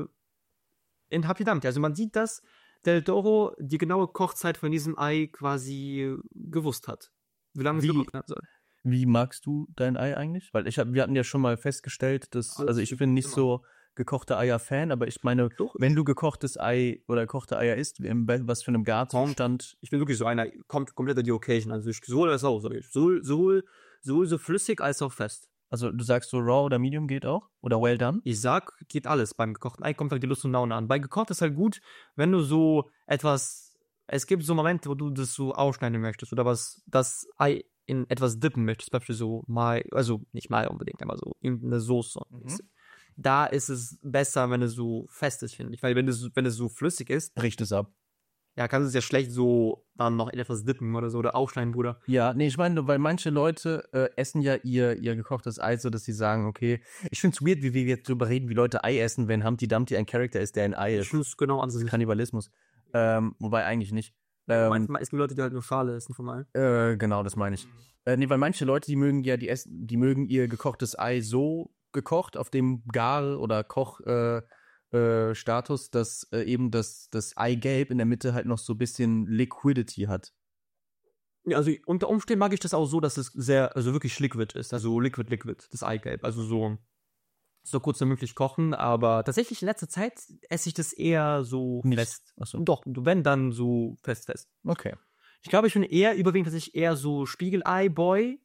Humpty Dumpty. Also man sieht, dass Del Toro die genaue Kochzeit von diesem Ei quasi gewusst hat. Wie lange es gekocht werden soll. Wie magst du dein Ei eigentlich? Weil wir hatten ja schon mal festgestellt, dass, also ich bin nicht so gekochte Eier-Fan, aber ich meine, wenn du gekochtes Ei oder gekochte Eier isst, was für einem Garzustand. Ich bin wirklich so einer, kommt komplett an die Occasion. Also sowohl als auch, sowohl so flüssig als auch fest. Also du sagst so raw oder medium geht auch? Oder well done? Ich sag, geht alles. Beim gekochten Ei kommt halt die Lust und Laune an. Bei gekocht ist halt gut, wenn du so etwas, es gibt so Momente, wo du das so ausschneiden möchtest oder das Ei in etwas dippen möchtest, zum Beispiel so also nicht mal unbedingt, aber so irgendeine Soße. Da ist es besser, wenn es so fest ist, finde ich. Weil wenn es so flüssig ist, bricht es ab. Ja, kannst du es ja schlecht so dann noch in etwas dippen oder so oder aufschneiden, Bruder. Ja, nee, ich meine, weil manche Leute essen ja ihr gekochtes Ei so, dass sie sagen, okay, ich find's weird, wie wir jetzt drüber reden, wie Leute Ei essen, wenn Humpty Dumpty ein Charakter ist, der ein Ei ist. Ich finde es genau anders. Das ist Kannibalismus. Wobei eigentlich nicht. Manchmal essen die Leute, die halt nur Schale essen vom Ei. Genau, das meine ich. Nee, weil manche Leute, die mögen ja, die mögen ihr gekochtes Ei so gekocht, auf dem Gar- oder Koch-Status, dass eben das Eigelb in der Mitte halt noch so ein bisschen Liquidity hat. Ja, also unter Umständen mag ich das auch so, dass es also wirklich liquid ist. Also liquid, das Eigelb. Also so kurz wie möglich kochen, aber tatsächlich in letzter Zeit esse ich das eher so fest. Achso. Doch, wenn dann so fest. Okay. Ich glaube, ich bin überwiegend tatsächlich eher so Spiegelei-Boy,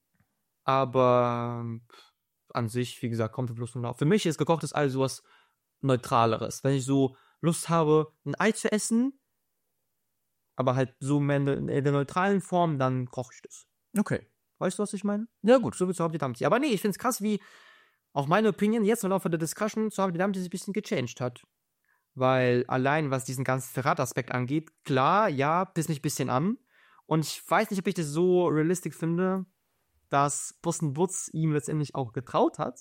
aber an sich, wie gesagt, kommt Lust und Lauf. Für mich ist gekochtes Ei sowas Neutraleres. Wenn ich so Lust habe, ein Ei zu essen, aber halt so in der neutralen Form, dann koche ich das. Okay. Weißt du, was ich meine? Ja, gut. So wie zu Humpty Dumpty. Aber nee, ich finde es krass, wie auch meine Opinion jetzt im Laufe der Discussion zu Humpty Dumpty sich ein bisschen gechanged hat. Weil allein, was diesen ganzen Verrat-Aspekt angeht, klar, ja, pisst mich ein bisschen an. Und ich weiß nicht, ob ich das so realistisch finde, dass Puss in Boots ihm letztendlich auch getraut hat.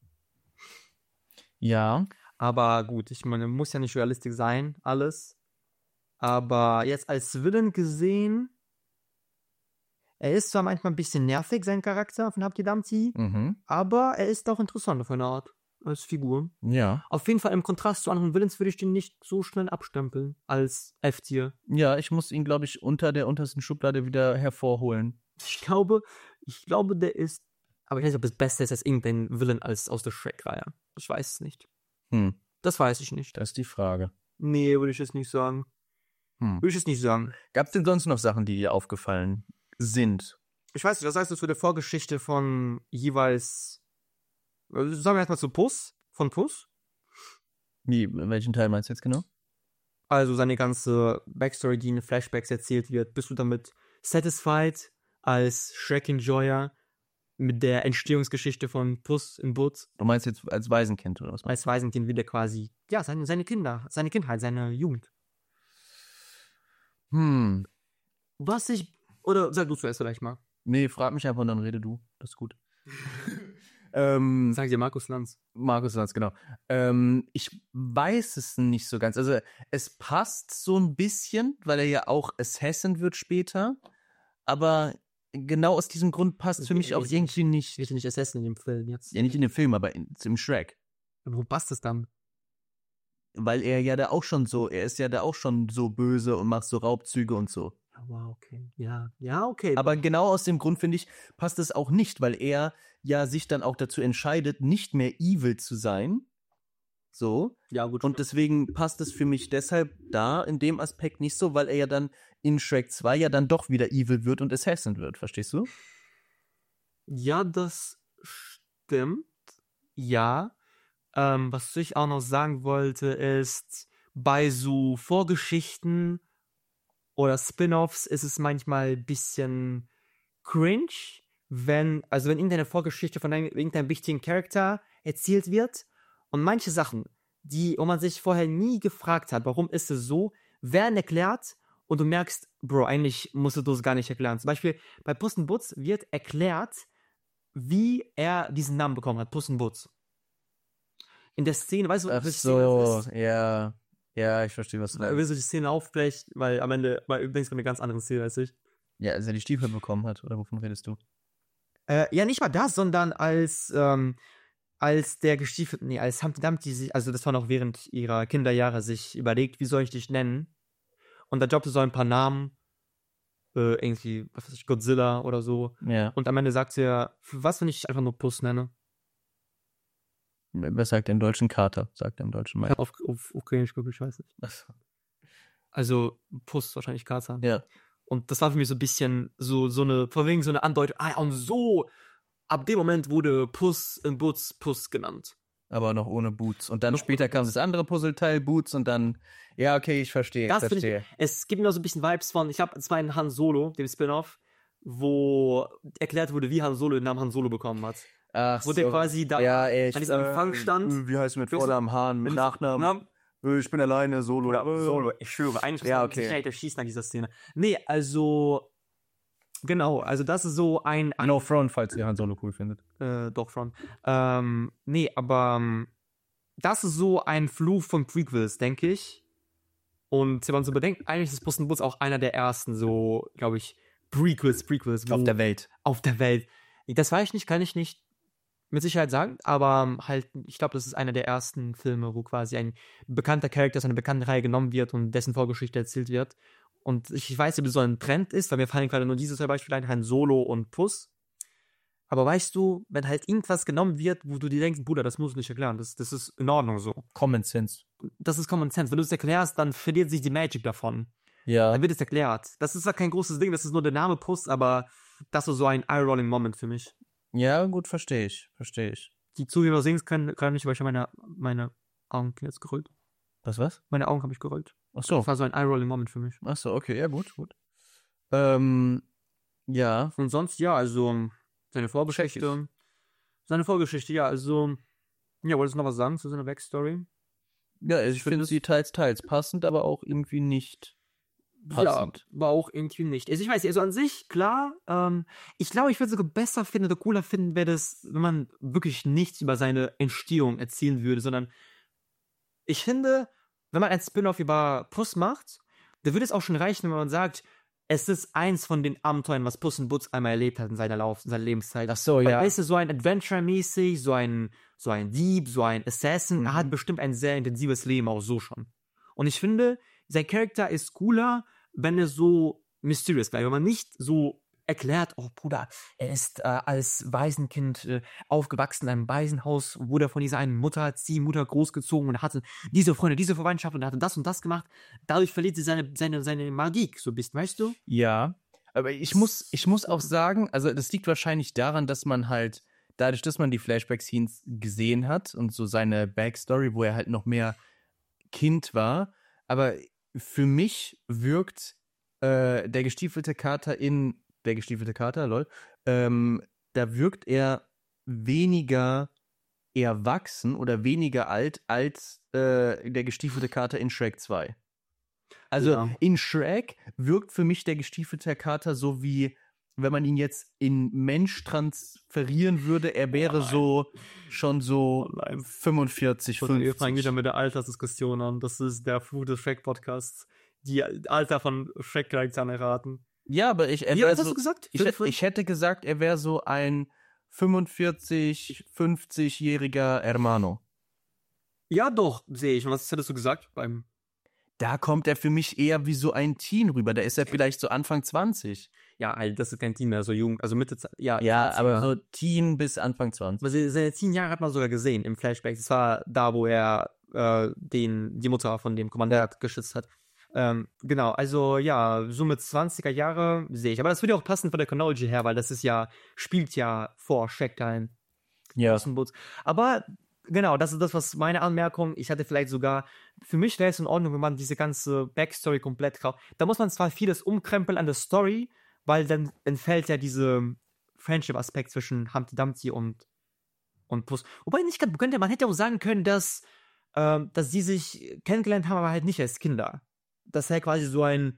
Ja. Aber gut, ich meine, muss ja nicht realistisch sein, alles. Aber jetzt als Villain gesehen, er ist zwar manchmal ein bisschen nervig, sein Charakter von Humpty Dumpty, aber er ist auch interessant auf eine Art, als Figur. Ja. Auf jeden Fall im Kontrast zu anderen Villains würde ich den nicht so schnell abstempeln als F-Tier. Ja, ich muss ihn, glaube ich, unter der untersten Schublade wieder hervorholen. Ich glaube, der ist, aber ich weiß nicht, ob das Beste ist als irgendein Villain aus der Shrek-Reihe. Ich weiß es nicht. Das weiß ich nicht. Das ist die Frage. Nee, würde ich es nicht sagen. Gab es denn sonst noch Sachen, die dir aufgefallen sind? Ich weiß nicht, was heißt das zu der Vorgeschichte von jeweils, sagen wir erstmal zu Puss, von Puss? Wie, welchen Teil meinst du jetzt genau? Also seine ganze Backstory, die in Flashbacks erzählt wird, bist du damit satisfied als Shrek-Enjoyer mit der Entstehungsgeschichte von Puss in Boots? Du meinst jetzt als Waisenkind oder was? Als Waisenkind will er quasi, ja, seine Kinder, seine Kindheit, seine Jugend. Oder sag du zuerst vielleicht mal. Nee, frag mich einfach und dann rede du. Das ist gut. Sag dir Markus Lanz. Markus Lanz, genau. Ich weiß es nicht so ganz. Also es passt so ein bisschen, weil er ja auch Assassin wird später. Aber genau aus diesem Grund passt es für mich auch irgendwie nicht. Wird nicht Assassin in dem Film jetzt? Ja, nicht in dem Film, aber im Shrek. Aber wo passt es dann? Weil er ist ja da auch schon so böse und macht so Raubzüge und so. Wow, okay. Ja, okay. Aber genau aus dem Grund, finde ich, passt es auch nicht, weil er ja sich dann auch dazu entscheidet, nicht mehr evil zu sein. So. Ja, gut. Und deswegen passt es für mich deshalb da in dem Aspekt nicht so, weil er ja dann in Shrek 2 ja dann doch wieder evil wird und Assassin wird. Verstehst du? Ja, das stimmt. Ja. Was ich auch noch sagen wollte, ist, bei so Vorgeschichten oder Spin-offs ist es manchmal ein bisschen cringe, wenn irgendeine Vorgeschichte von irgendeinem wichtigen Charakter erzählt wird und manche Sachen, wo man sich vorher nie gefragt hat, warum ist es so, werden erklärt und du merkst, Bro, eigentlich musst du es gar nicht erklären. Zum Beispiel bei Puss in Boots wird erklärt, wie er diesen Namen bekommen hat, Puss in Boots. In der Szene, weißt du, Ach so, ja. Ja, ich verstehe, was du meinst. Willst du die Szene aufbrechen, weil am Ende denkst du an eine ganz andere Szene als ich. Ja, als er die Stiefel bekommen hat, oder wovon redest du? Ja, nicht mal das, sondern als der Gestiefelte, als Humpty Dumpty sich, also das war noch während ihrer Kinderjahre, sich überlegt, wie soll ich dich nennen? Und da droppte so ein paar Namen, irgendwie, was weiß ich, Godzilla oder so. Ja. Und am Ende sagt sie ja, was, wenn ich dich einfach nur Puss nenne? Was sagt er im Deutschen? Kater, sagt er im Deutschen. Ich hab auf Ukrainisch geguckt, ich weiß nicht. Achso. Also Puss, wahrscheinlich Kater. Ja. Und das war für mich so ein bisschen so eine Andeutung. Und so, ab dem Moment wurde Puss in Boots Puss genannt. Aber noch ohne Boots. Und dann später kam das andere Puzzleteil, Boots, und dann, ja, okay, ich verstehe. Es gibt mir so ein bisschen Vibes von, ich habe zwar in Han Solo, dem Spin-off, wo erklärt wurde, wie Han Solo den Namen Han Solo bekommen hat. Ach wo der quasi da an diesem Empfang stand. Wie heißt du mit Vornamen, Hahn, mit Nachnamen? Ich bin alleine, Solo. Solo, ich schwöre, eigentlich der schießt nach dieser Szene. Nee, genau, also das ist so ein... No Front, falls ihr Han Solo cool findet. Doch, Front. Nee, aber das ist so ein Fluch von Prequels, denke ich. Und wenn man so bedenkt, eigentlich ist Puss in Boots auch einer der ersten, so, glaube ich, Prequels. Auf der Welt. Auf der Welt. Das weiß ich nicht, kann ich nicht mit Sicherheit sagen, aber halt, ich glaube, das ist einer der ersten Filme, wo quasi ein bekannter Charakter aus einer bekannten Reihe genommen wird und dessen Vorgeschichte erzählt wird. Und ich weiß nicht, ob das so ein Trend ist, weil mir fallen gerade nur diese zwei Beispiele ein, Han Solo und Puss. Aber weißt du, wenn halt irgendwas genommen wird, wo du dir denkst, Bruder, das musst du nicht erklären, das ist in Ordnung so. Common Sense. Das ist Common Sense. Wenn du es erklärst, dann verliert sich die Magic davon. Ja. Dann wird es erklärt. Das ist ja kein großes Ding, das ist nur der Name Puss, aber das ist so ein Eye-Rolling-Moment für mich. Ja, gut, verstehe ich. Die Zuhörer sehen es können nicht, weil ich habe meine Augen jetzt gerollt. Was? Meine Augen habe ich gerollt. Ach so. Das war so ein Eye-Rolling-Moment für mich. Ach so, okay, ja, gut. Ja. Und sonst, ja, also seine Vorgeschichte, ja, also, ja, wolltest du noch was sagen zu seiner Backstory? Ja, ich finde sie teils passend, aber auch irgendwie nicht passend. Ja, aber auch irgendwie nicht. Also ich weiß nicht, also an sich, klar, ich glaube, ich würde sogar besser finden oder cooler finden, wäre das, wenn man wirklich nichts über seine Entstehung erzählen würde, sondern ich finde, wenn man ein Spin-off über Puss macht, dann würde es auch schon reichen, wenn man sagt, es ist eins von den Abenteuern, was Puss in Boots einmal erlebt hat in seiner Lebenszeit. Ach so, ja. Weißt du, so ein Adventure-mäßig, so ein Dieb, so ein Assassin, er hat bestimmt ein sehr intensives Leben auch so schon. Und ich finde, sein Charakter ist cooler, wenn er so mysterious bleibt, wenn man nicht so erklärt, oh Bruder, er ist als Waisenkind aufgewachsen in einem Waisenhaus, wurde von dieser einen Ziehmutter großgezogen und hatte diese Freunde, diese Verwandtschaft und er hatte das und das gemacht. Dadurch verliert sie seine Magie so ein bisschen, weißt du? Ja, aber ich muss auch sagen, also das liegt wahrscheinlich daran, dass man halt, dadurch, dass man die Flashback-Scenes gesehen hat und so seine Backstory, wo er halt noch mehr Kind war, aber für mich wirkt der gestiefelte Kater lol, da wirkt er weniger erwachsen oder weniger alt als der gestiefelte Kater in Shrek 2. Also in Shrek wirkt für mich der gestiefelte Kater so wie, wenn man ihn jetzt in Mensch transferieren würde, er wäre schon so 45, 50. Wir fangen wieder mit der Altersdiskussion an. Das ist der Fluch des Shrek-Podcasts. Die Alter von Shrek-Charakteren erraten. Ja, aber Wie hast du gesagt? Ich hätte gesagt, er wäre so ein 45, 50-jähriger Hermano. Ja, doch, sehe ich. Und was hättest du gesagt? Da kommt er für mich eher wie so ein Teen rüber. Da ist er vielleicht so Anfang 20. Ja, halt, das ist kein Teen mehr, so jung. Also Mitte, ja, aber so Teen bis Anfang 20. Aber seine 10 Jahre hat man sogar gesehen im Flashback. Das war da, wo er die Mutter von dem Kommandant geschützt hat. Genau, also ja, so mit 20er Jahre sehe ich. Aber das würde ja auch passen von der Chronology her, weil spielt ja vor Shrek Ja. Aber genau, das ist das, was meine Anmerkung. Ich hatte vielleicht sogar, für mich wäre es in Ordnung, wenn man diese ganze Backstory komplett kauft. Da muss man zwar vieles umkrempeln an der Story, weil dann entfällt ja diese Friendship-Aspekt zwischen Humpty Dumpty und Puss. Wobei man hätte auch sagen können, dass die sich kennengelernt haben, aber halt nicht als Kinder. Dass er quasi so ein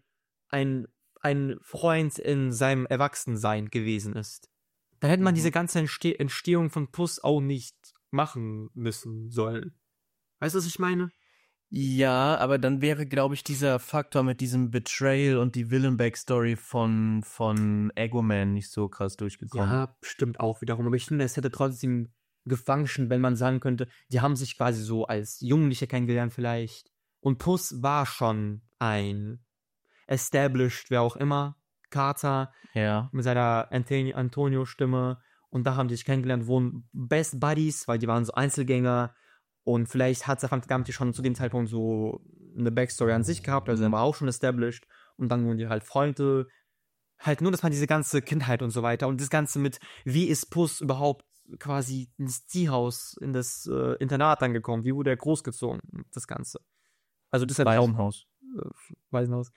Freund in seinem Erwachsensein gewesen ist. Dann hätte man diese ganze Entstehung von Puss auch nicht machen müssen sollen. Weißt du, was ich meine? Ja, aber dann wäre, glaube ich, dieser Faktor mit diesem Betrayal und die Villain-Backstory von Eggman nicht so krass durchgekommen. Ja, stimmt auch wiederum. Aber ich finde, es hätte trotzdem gefunctioned, wenn man sagen könnte, die haben sich quasi so als Jugendliche kennengelernt vielleicht. Und Puss war schon ein established, wer auch immer, Kater, mit seiner Antonio-Stimme. Und da haben die sich kennengelernt, wurden Best Buddies, weil die waren so Einzelgänger. Und vielleicht hat Humpty Dumpty schon zu dem Zeitpunkt so eine Backstory an sich gehabt, also er war auch schon established. Und dann wurden die halt Freunde. Halt nur, dass man diese ganze Kindheit und so weiter und das Ganze mit, wie ist Puss überhaupt quasi ins Ziehhaus, in das Internat angekommen, wie wurde er großgezogen, das Ganze. Also das ist Waisenhaus. Waisenhaus.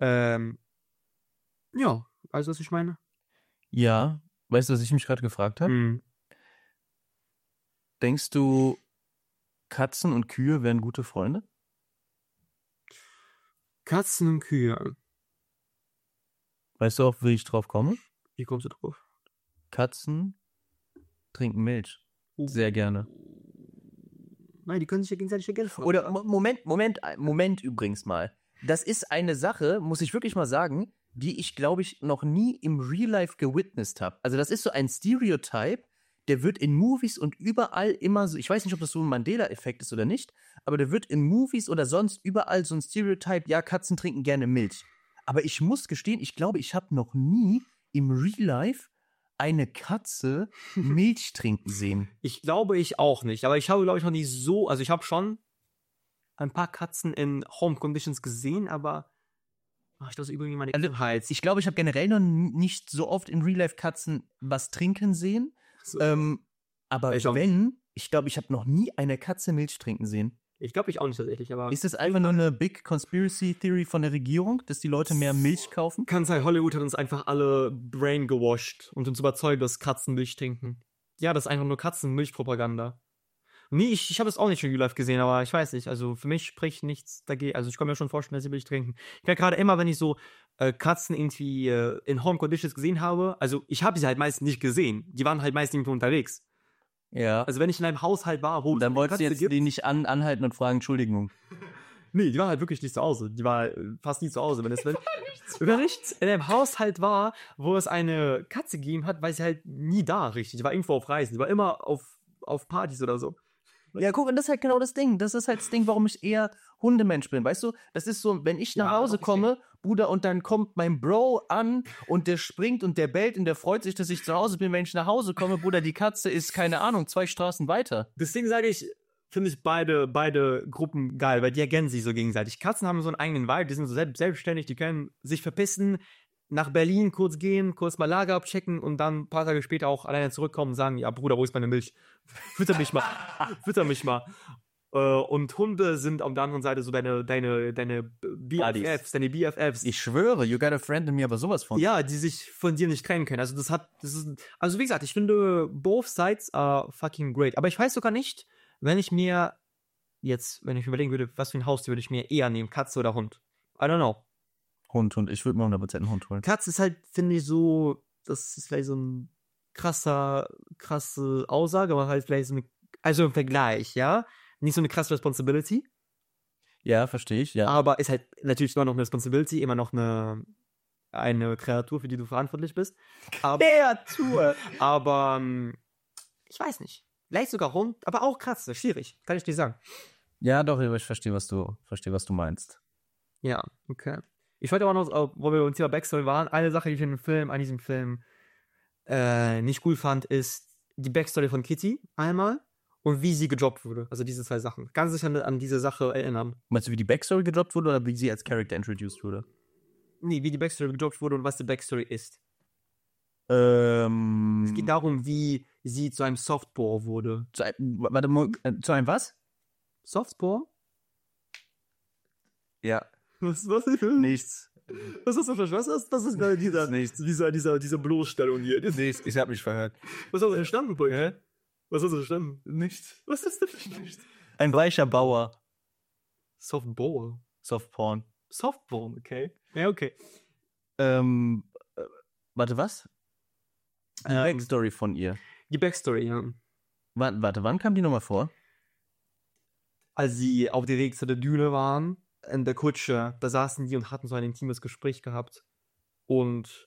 Ja, also was ich meine. Ja, weißt du, was ich mich gerade gefragt habe? Denkst du, Katzen und Kühe wären gute Freunde? Katzen und Kühe. Weißt du auch, wie ich drauf komme? Wie kommst du drauf? Katzen trinken Milch. Sehr gerne. Nein, die können sich ja gegenseitig ergänzen. Oder Moment übrigens mal. Das ist eine Sache, muss ich wirklich mal sagen, die ich, glaube ich, noch nie im Real Life gewitnessed habe. Also das ist so ein Stereotype, der wird in Movies und überall immer so, ich weiß nicht, ob das so ein Mandela-Effekt ist oder nicht, aber der wird in Movies oder sonst überall so ein Stereotype, ja, Katzen trinken gerne Milch. Aber ich muss gestehen, ich glaube, ich habe noch nie im Real Life eine Katze Milch trinken sehen. Ich glaube, ich auch nicht. Aber ich habe, glaube ich, noch nie so, also ich habe schon ein paar Katzen in Home Conditions gesehen, aber ich glaube, irgendwie meine Hals. Ich glaube, ich habe generell noch nicht so oft in Real Life Katzen was trinken sehen. So. Aber ich glaube, ich habe noch nie eine Katze Milch trinken sehen. Ich glaube, ich auch nicht tatsächlich, aber... Ist das einfach nur eine Big Conspiracy Theory von der Regierung, dass die Leute mehr Milch kaufen? Kann sein, Hollywood hat uns einfach alle brain gewasht und uns überzeugt, dass Katzen Milch trinken. Ja, das ist einfach nur Katzenmilchpropaganda. Nee, ich habe es auch nicht in Real Life gesehen, aber ich weiß nicht, also für mich spricht nichts dagegen. Also ich kann mir schon vorstellen, dass sie Milch trinken. Ich merke gerade immer, wenn ich so Katzen irgendwie in Home Conditions gesehen habe, also ich habe sie halt meistens nicht gesehen. Die waren halt meistens irgendwo unterwegs. Ja. Also wenn ich in einem Haushalt war, wo... Dann wolltest du jetzt die nicht anhalten und fragen, Entschuldigung. Nee, die war halt wirklich nicht zu Hause. Die war fast nie zu Hause. Wenn ich in einem Haushalt war, wo es eine Katze gegeben hat, war sie halt nie da richtig. Die war irgendwo auf Reisen. Die war immer auf Partys oder so. Ja, guck, und das ist halt genau das Ding. Das ist halt das Ding, warum ich eher Hundemensch bin. Weißt du, das ist so, wenn ich nach Hause komme, Bruder, und dann kommt mein Bro an und der springt und der bellt und der freut sich, dass ich zu Hause bin. Wenn ich nach Hause komme, Bruder, die Katze ist, keine Ahnung, 2 Straßen weiter. Deswegen sage ich, finde ich beide Gruppen geil, weil die ergänzen sich so gegenseitig. Katzen haben so einen eigenen Vibe, die sind so selbstständig, die können sich verpissen, nach Berlin kurz gehen, kurz mal Lager abchecken und dann ein paar Tage später auch alleine zurückkommen und sagen, ja Bruder, wo ist meine Milch? Fütter mich mal. Und Hunde sind auf der anderen Seite so deine BFFs, deine BFFs. Ich schwöre, you got a friend in me, aber sowas von. Ja, die sich von dir nicht trennen können. Also wie gesagt, ich finde, both sides are fucking great. Aber ich weiß sogar nicht, wenn ich überlegen würde, was für ein Haustier würde ich mir eher nehmen, Katze oder Hund. I don't know. Hund. Ich würde mir 100% einen Hund holen. Katze ist halt, finde ich, so, das ist vielleicht so ein krasse Aussage, aber halt vielleicht so also im Vergleich, ja? Nicht so eine krasse Responsibility. Ja, verstehe ich, ja. Aber ist halt natürlich immer noch eine Responsibility, immer noch eine Kreatur, für die du verantwortlich bist. Kreatur! Aber ich weiß nicht. Vielleicht sogar Hund, aber auch Katze. Schwierig, kann ich dir sagen. Ja, doch, ich verstehe, was du meinst. Ja, okay. Ich wollte aber noch, wo wir beim Thema Backstory waren, eine Sache, die ich an diesem Film nicht cool fand, ist die Backstory von Kitty einmal und wie sie gedroppt wurde. Also diese 2 Sachen. Kannst du dich an diese Sache erinnern? Meinst du, wie die Backstory gedroppt wurde oder wie sie als Character introduced wurde? Nee, wie die Backstory gedroppt wurde und was die Backstory ist. Es geht darum, wie sie zu einem Softball wurde. Zu einem was? Softball? Ja. Was Nichts. Was ist das? Was ist gerade diese Bloßstellung hier? Nichts. Ich habe mich verhört. Was hast du verstanden, Boy? Hä? Was hast du verstanden? Nichts. Was ist das für nichts? Ein reicher Bauer. Softball. Softporn. Softball, okay. Ja, okay. Warte, was? Die Backstory von ihr. Die Backstory, ja. Wann kam die nochmal vor? Als sie auf dem Weg zu der Düne waren, in der Kutsche, da saßen die und hatten so ein intimes Gespräch gehabt. Und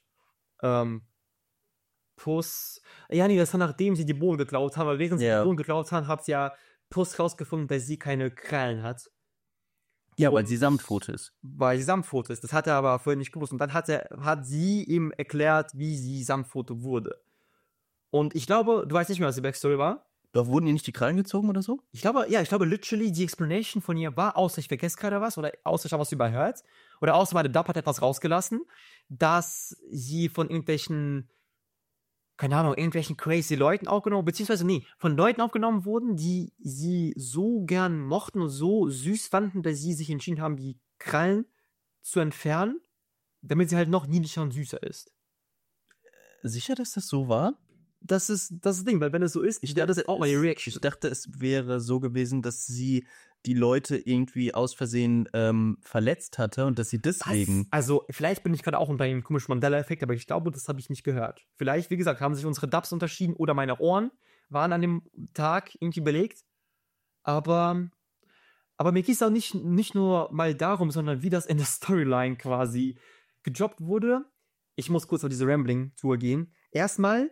Puss, ja nee, das war nachdem sie die Bohnen geklaut haben, aber während sie die Bohnen geklaut haben, hat ja Puss rausgefunden, dass sie keine Krallen hat. Ja, weil sie Samtpfote ist. Weil sie Samtpfote ist. Das hat er aber vorher nicht gewusst. Und dann hat sie ihm erklärt, wie sie Samtpfote wurde. Und ich glaube, du weißt nicht mehr, was die Backstory war. Doch, wurden ihr nicht die Krallen gezogen oder so? Ich glaube, literally, die Explanation von ihr war, außer ich vergesse gerade was, oder außer ich habe was überhört, oder außer meine Dub hat etwas rausgelassen, dass sie von irgendwelchen, keine Ahnung, irgendwelchen crazy Leuten aufgenommen, beziehungsweise von Leuten aufgenommen wurden, die sie so gern mochten und so süß fanden, dass sie sich entschieden haben, die Krallen zu entfernen, damit sie halt noch niedlicher und süßer ist. Sicher, dass das so war? Das ist das Ding, weil wenn es so ist, ich dachte, es wäre so gewesen, dass sie die Leute irgendwie aus Versehen verletzt hatte und dass sie deswegen... Was? Also, vielleicht bin ich gerade auch unter einem komischen Mandela-Effekt, aber ich glaube, das habe ich nicht gehört. Vielleicht, wie gesagt, haben sich unsere Dubs unterschieden oder meine Ohren waren an dem Tag irgendwie belegt. Aber mir geht es auch nicht nur mal darum, sondern wie das in der Storyline quasi gedroppt wurde. Ich muss kurz auf diese Rambling-Tour gehen. Erstmal,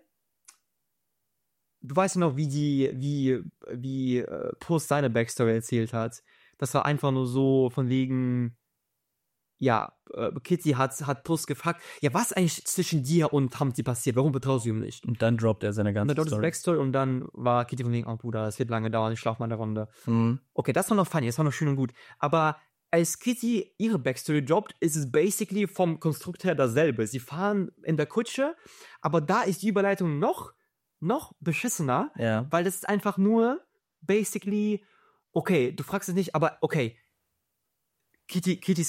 du weißt ja noch, wie Puss seine Backstory erzählt hat. Das war einfach nur so von wegen, ja, Kitty hat Puss gefragt, ja, was eigentlich zwischen dir und Humpty passiert? Warum vertraust du ihm nicht? Und dann droppt er seine ganze Story. Und dann Backstory und dann war Kitty von wegen, oh Bruder, das wird lange dauern, ich schlaf mal eine Runde. Okay, das war noch funny, das war noch schön und gut. Aber als Kitty ihre Backstory droppt, ist es basically vom Konstrukt her dasselbe. Sie fahren in der Kutsche, aber da ist die Überleitung noch beschissener, ja. Weil das ist einfach nur basically, okay, du fragst es nicht, aber okay, Kittys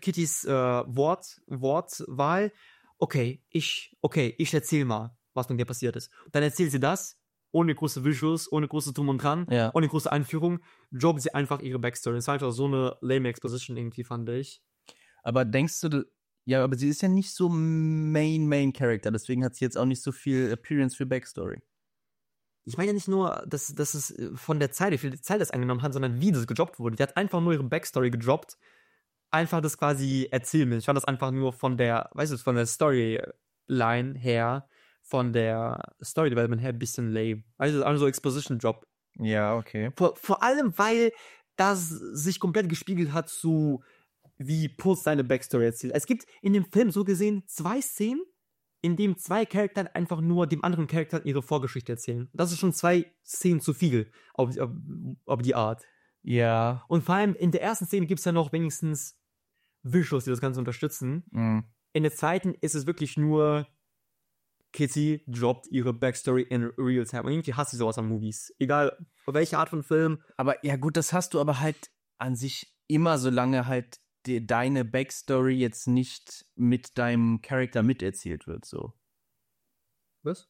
Wortwahl, okay, ich erzähl mal, was mit dir passiert ist. Dann erzählt sie das, ohne große Visuals, ohne große Drum und Dran, ohne große Einführung, droppt sie einfach ihre Backstory. Das ist einfach so eine lame Exposition irgendwie, fand ich. Aber denkst du, ja, aber sie ist ja nicht so Main Character, deswegen hat sie jetzt auch nicht so viel Appearance für Backstory. Ich meine ja nicht nur, dass es von der Zeit, wie viel Zeit das eingenommen hat, sondern wie das gedroppt wurde. Die hat einfach nur ihre Backstory gedroppt, einfach das quasi erzählen will. Ich fand das einfach nur von der Storyline her, von der Story Development her ein bisschen lame. Also Exposition Drop. Ja, okay. Vor allem, weil das sich komplett gespiegelt hat zu wie Puss seine Backstory erzählt. Es gibt in dem Film so gesehen 2 Szenen, in dem 2 Charakteren einfach nur dem anderen Charakter ihre Vorgeschichte erzählen. Das ist schon 2 Szenen zu viel auf die Art. Ja. Und vor allem in der ersten Szene gibt es ja noch wenigstens Visuals, die das Ganze unterstützen. In der zweiten ist es wirklich nur Kitty droppt ihre Backstory in real time. Und irgendwie hasse ich sowas an Movies. Egal, welche Art von Film. Aber ja gut, das hast du aber halt an sich immer, solange halt deine Backstory jetzt nicht mit deinem Charakter miterzählt wird, so. Was?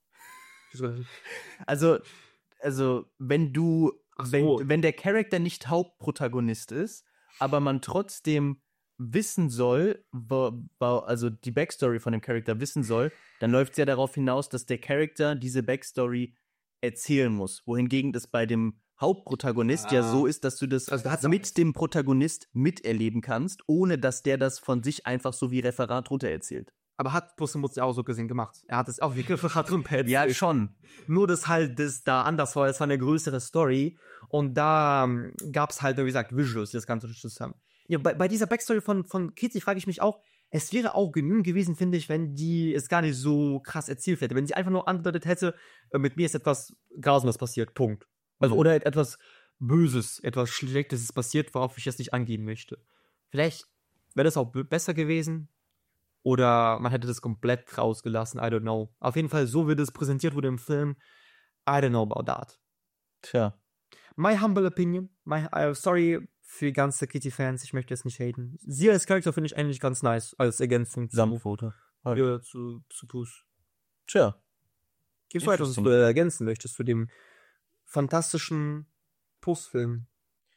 Also wenn so. wenn der Charakter nicht Hauptprotagonist ist, aber man trotzdem wissen soll, also die Backstory von dem Charakter wissen soll, dann läuft es ja darauf hinaus, dass der Charakter diese Backstory erzählen muss. Wohingegen das bei dem Hauptprotagonist ja so ist, dass du das mit dem Protagonist miterleben kannst, ohne dass der das von sich einfach so wie Referat runter erzählt. Aber hat Puss in Boots ja auch so gesehen gemacht. Er hat es auch wie Referat runter erzählt. Ja, schon. Nur, dass halt das da anders war. Es war eine größere Story. Und da gab es halt, wie gesagt, Visuals, die das Ganze unterstützt haben. Ja, bei dieser Backstory von Kitty frage ich mich auch, es wäre auch genügend gewesen, finde ich, wenn die es gar nicht so krass erzählt hätte. Wenn sie einfach nur angedeutet hätte, mit mir ist etwas Grausames passiert, Punkt. Also, oder etwas Böses, etwas Schlechtes ist passiert, worauf ich jetzt nicht angehen möchte. Vielleicht wäre das auch besser gewesen. Oder man hätte das komplett rausgelassen, I don't know. Auf jeden Fall, so wie das präsentiert wurde im Film, I don't know about that. Tja. My humble opinion, sorry für ganze Kitty-Fans, ich möchte jetzt nicht haten. Sie als Charakter finde ich eigentlich ganz nice, als Ergänzung Samtfoto. Ja, zu Puss. Tja. Gibt's noch etwas, was du ergänzen möchtest zu dem fantastischen Puss-Film?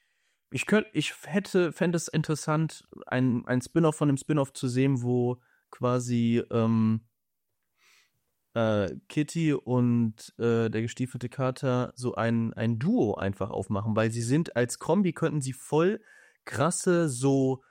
Fände es interessant, ein Spin-off von dem Spin-off zu sehen, wo quasi Kitty und der gestiefelte Kater so ein Duo einfach aufmachen, weil sie sind als Kombi, könnten sie voll krasse so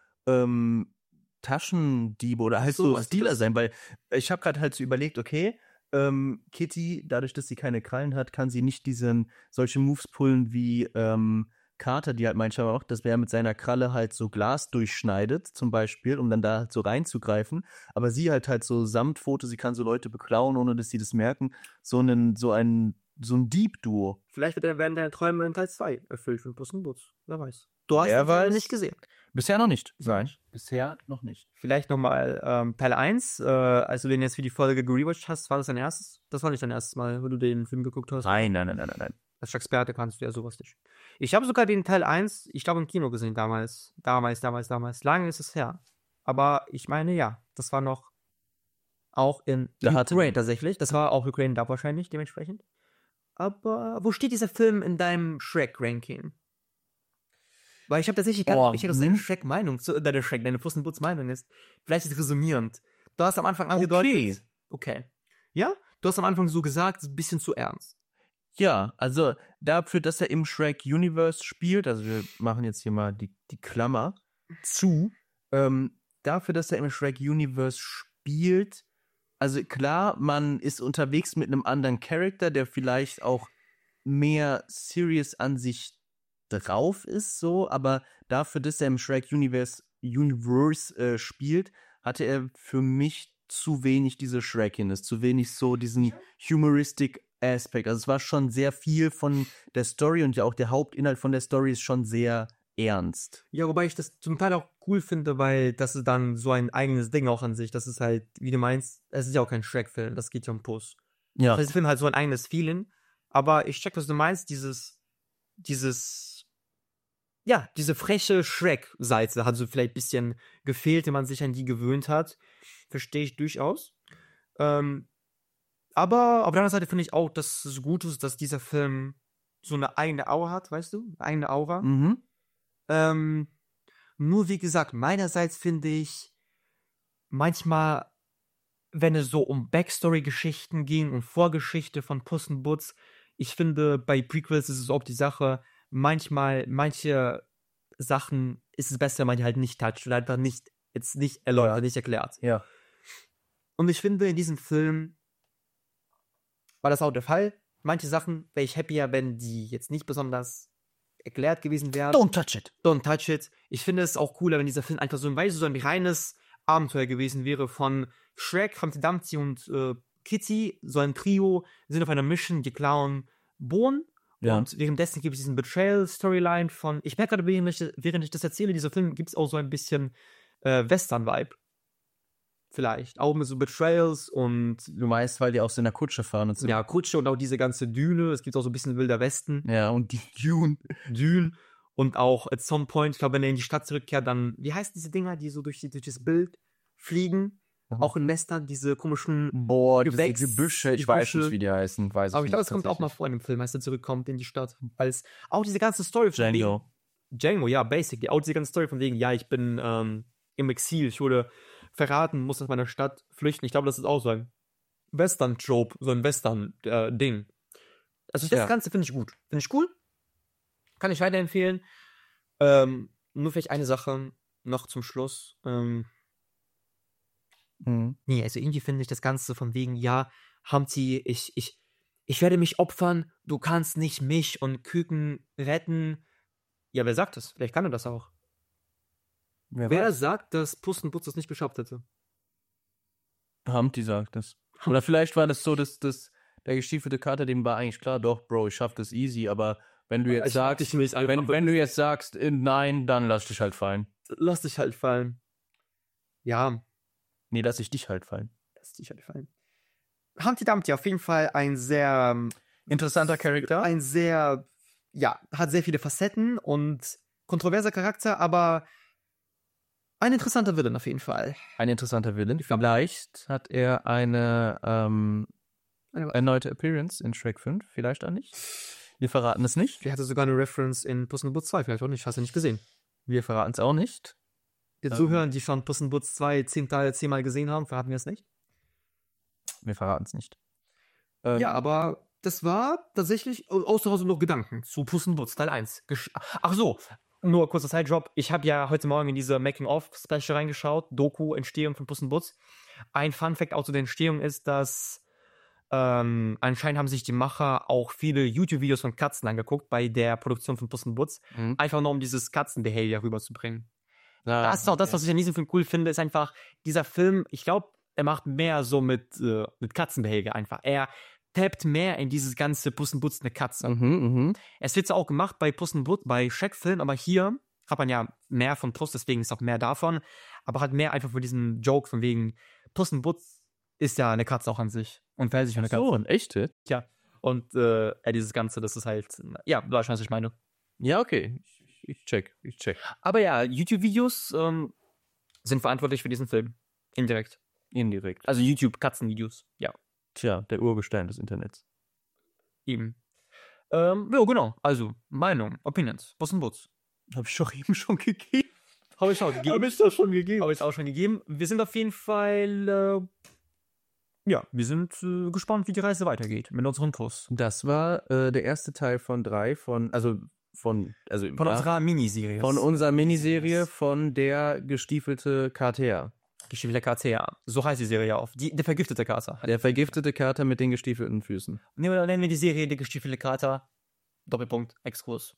Taschendiebe oder halt so Dealer sein, weil ich habe gerade halt so überlegt, okay, Kitty, dadurch, dass sie keine Krallen hat, kann sie nicht solche Moves pullen wie Carter, die halt manchmal auch, dass wer mit seiner Kralle halt so Glas durchschneidet, zum Beispiel, um dann da halt so reinzugreifen. Aber sie halt so Samtfoto, sie kann so Leute beklauen, ohne dass sie das merken. So ein Dieb-Duo. Vielleicht werden deine Träume in Teil 2 erfüllt von Puss in Boots. Wer weiß. Du hast ihn nicht gesehen. Bisher noch nicht. Nein. Bisher noch nicht. Vielleicht nochmal Teil 1, als du den jetzt für die Folge gerewatcht hast, war das dein erstes? Das war nicht dein erstes Mal, wo du den Film geguckt hast? Nein. Als Experte kannst du ja sowas nicht. Ich habe sogar den Teil 1, ich glaube, im Kino gesehen damals. Lange ist es her. Aber ich meine, ja, das war noch auch in Ukraine tatsächlich. Das war auch Ukraine da wahrscheinlich, dementsprechend. Aber wo steht dieser Film in deinem Shrek-Ranking? Weil ich habe tatsächlich deine Shrek-Meinung, deine Puss in Boots Meinung ist. Vielleicht ist es resümierend. Du hast am Anfang angedeutet. Okay. Ja? Du hast am Anfang so gesagt, es ist ein bisschen zu ernst. Ja, also dafür, dass er im Shrek Universe spielt, also wir machen jetzt hier mal die Klammer zu, dafür, dass er im Shrek Universe spielt, also klar, man ist unterwegs mit einem anderen Charakter, der vielleicht auch mehr serious an sich drauf ist, so, aber dafür, dass er im Shrek Universe spielt, hatte er für mich zu wenig diese Shrekiness, zu wenig so diesen humoristic Aspekt. Also es war schon sehr viel von der Story und ja auch der Hauptinhalt von der Story ist schon sehr ernst. Ja, wobei ich das zum Teil auch cool finde, weil das ist dann so ein eigenes Ding auch an sich. Das ist halt, wie du meinst, es ist ja auch kein Shrek-Film, das geht ja um Puss. Ja. Das heißt, ich finde halt so ein eigenes Feeling, aber ich check, was du meinst, diese freche Shrek-Seite hat so vielleicht ein bisschen gefehlt, wenn man sich an die gewöhnt hat. Verstehe ich durchaus. Aber auf der anderen Seite finde ich auch, dass es gut ist, dass dieser Film so eine eigene Aura hat, weißt du? Eine eigene Aura. Mhm. Nur wie gesagt, meinerseits finde ich manchmal, wenn es so um Backstory-Geschichten ging und Vorgeschichte von Puss in Boots, ich finde, bei Prequels ist es auch die Sache, manche Sachen ist es besser, wenn man die halt nicht toucht oder einfach nicht erläutert, nicht erklärt. Ja. Und ich finde, in diesem Film war das auch der Fall. Manche Sachen wäre ich happier, wenn die jetzt nicht besonders erklärt gewesen wären. Don't touch it. Ich finde es auch cooler, wenn dieser Film einfach so ein reines Abenteuer gewesen wäre von Shrek, Humpty Dumpty und Kitty, so ein Trio, sind auf einer Mission, die klauen Bohnen. Ja. Und währenddessen gibt es diesen Betrayal-Storyline von, ich merke gerade, während ich das erzähle, dieser Film gibt es auch so ein bisschen Western-Vibe. vielleicht. Auch mit so Betrayals und Du meinst, weil die auch so in der Kutsche fahren und so. ja, Kutsche und auch diese ganze Düne. Es gibt auch so ein bisschen Wilder Westen. Ja, und die Dune. Dune. Und auch at some point, ich glaube, wenn er in die Stadt zurückkehrt, dann, wie heißen diese Dinger, die so durch das Bild fliegen? Auch in Western, diese komischen Boah, diese Gewächs- Gebüsche, ich weiß nicht, wie die heißen. Aber ich glaube, es kommt auch mal vor in dem Film, als er zurückkommt in die Stadt. Als auch diese ganze Story von Django. Django, ja, basically. Auch diese ganze Story von wegen, ja, ich bin im Exil, ich wurde verraten, muss aus meiner Stadt flüchten. Ich glaube, das ist auch so ein Western-Trope, so ein Western-Ding. Also das Ganze finde ich gut. Finde ich cool. Kann ich weiterempfehlen. Nur vielleicht eine Sache noch zum Schluss. Nee, also irgendwie finde ich das Ganze von wegen, ja, Hamti, ich werde mich opfern, du kannst nicht mich und Küken retten. Ja, wer sagt das? Vielleicht kann er das auch. Wer sagt, dass Puss in Boots das nicht geschafft hätte? Humpty sagt das. Oder vielleicht war das so, dass der gestiefelte Kater, dem war eigentlich klar, doch, Bro, ich schaff das easy, aber wenn du jetzt sagst, wenn du jetzt sagst, nein, dann lass dich halt fallen. Lass dich halt fallen. Ja. Nee, lass ich dich halt fallen. Lass dich halt fallen. Humpty Dumpty auf jeden Fall ein sehr interessanter Charakter. Ein sehr, ja, hat sehr viele Facetten und kontroverser Charakter, aber ein interessanter Villain auf jeden Fall. Ein interessanter Villain. Vielleicht hat er eine erneute Appearance in Shrek 5. Vielleicht auch nicht. Wir verraten es nicht. Vielleicht hat er sogar eine Reference in Puss in Boots 2. Vielleicht auch nicht. Hast du nicht gesehen. Wir verraten es auch nicht. Die Zuhörer, die schon Puss in Boots 2 10-mal gesehen haben, verraten wir es nicht. Wir verraten es nicht. Ja, aber das war tatsächlich außer Hause noch Gedanken zu Puss in Boots Teil 1. Ach so, nur kurzer Side-Drop. Ich habe ja heute Morgen in diese Making-of-Special reingeschaut. Doku, Entstehung von Puss in Boots. Ein Fun-Fact auch zu der Entstehung ist, dass anscheinend haben sich die Macher auch viele YouTube-Videos von Katzen angeguckt bei der Produktion von Puss in Boots. Einfach nur, um dieses Katzen-Behavior rüberzubringen. Das ist auch das, was ich an diesem Film cool finde, ist einfach, dieser Film, ich glaube, er macht mehr so mit Katzenbehavior einfach. Er tappt mehr in dieses ganze Puss in Boots eine Katze. Es wird zwar auch gemacht bei Puss in Boots, bei Shrek-Filmen, aber hier hat man ja mehr von Puss, deswegen ist auch mehr davon, aber hat mehr einfach für diesen Joke von wegen Puss in Boots ist ja eine Katze auch an sich und verhält sich wie eine Katze. So, ein echte? Ja. Und dieses Ganze, das ist halt, ja, wahrscheinlich, was ich meine. Ja, okay. Ich check. Aber ja, YouTube-Videos sind verantwortlich für diesen Film. Indirekt. Also YouTube-Katzenvideos, ja. Tja, der Urgestein des Internets. Eben. Ja, genau. Also, Meinung, Opinions, Puss in Boots. Habe ich doch eben schon gegeben. Habe ich auch gegeben. Habe ich das schon gegeben? Habe ich auch schon gegeben. Wir sind auf jeden Fall, ja, wir sind gespannt, wie die Reise weitergeht mit unserem Puss. Das war der erste Teil von 3 von unserer Miniserie. Von unserer Miniserie von der gestiefelte Kater. Gestiefelte Kater, ja. So heißt die Serie auf. Der vergiftete Kater. Der vergiftete Kater mit den gestiefelten Füßen. Nennen wir die Serie der gestiefelte Kater. Doppelpunkt, Exkurs.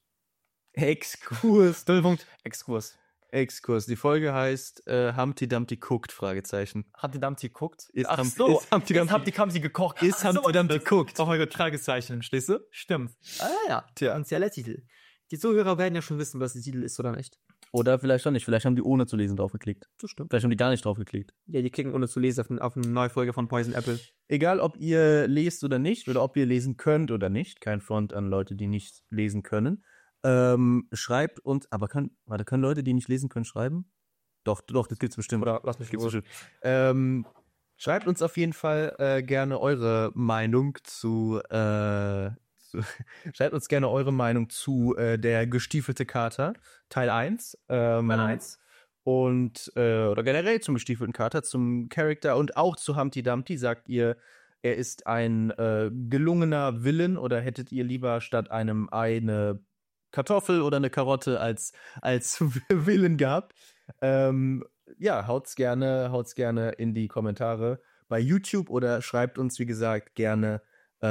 Doppelpunkt, Exkurs. Die Folge heißt Humpty Dumpty guckt, Fragezeichen. Humpty Dumpty guckt? Ist Humpty Dumpty gekocht. Ist Humpty Dumpty guckt. Oh mein Gott, Fragezeichen, verstehst du? Stimmt. Ja. Tja. Und der Titel. Die Zuhörer werden ja schon wissen, was der Titel ist oder nicht. Oder vielleicht auch nicht. Vielleicht haben die ohne zu lesen draufgeklickt. Das stimmt. Vielleicht haben die gar nicht draufgeklickt. Ja, die klicken ohne zu lesen auf eine neue Folge von Poison Apple. Egal, ob ihr lest oder nicht, oder ob ihr lesen könnt oder nicht. Kein Front an Leute, die nicht lesen können. Schreibt uns, aber können Leute, die nicht lesen können, schreiben? Doch, das gibt's bestimmt. Oder lass mich bestimmt. Schreibt uns auf jeden Fall gerne eure Meinung schreibt uns gerne eure Meinung zu der gestiefelte Kater, Teil 1. Teil 1. Und, oder generell zum gestiefelten Kater, zum Charakter und auch zu Humpty Dumpty. Sagt ihr, er ist ein gelungener Villain oder hättet ihr lieber statt einem Ei eine Kartoffel oder eine Karotte als Villain gehabt? Ja, haut's gerne in die Kommentare bei YouTube oder schreibt uns, wie gesagt, gerne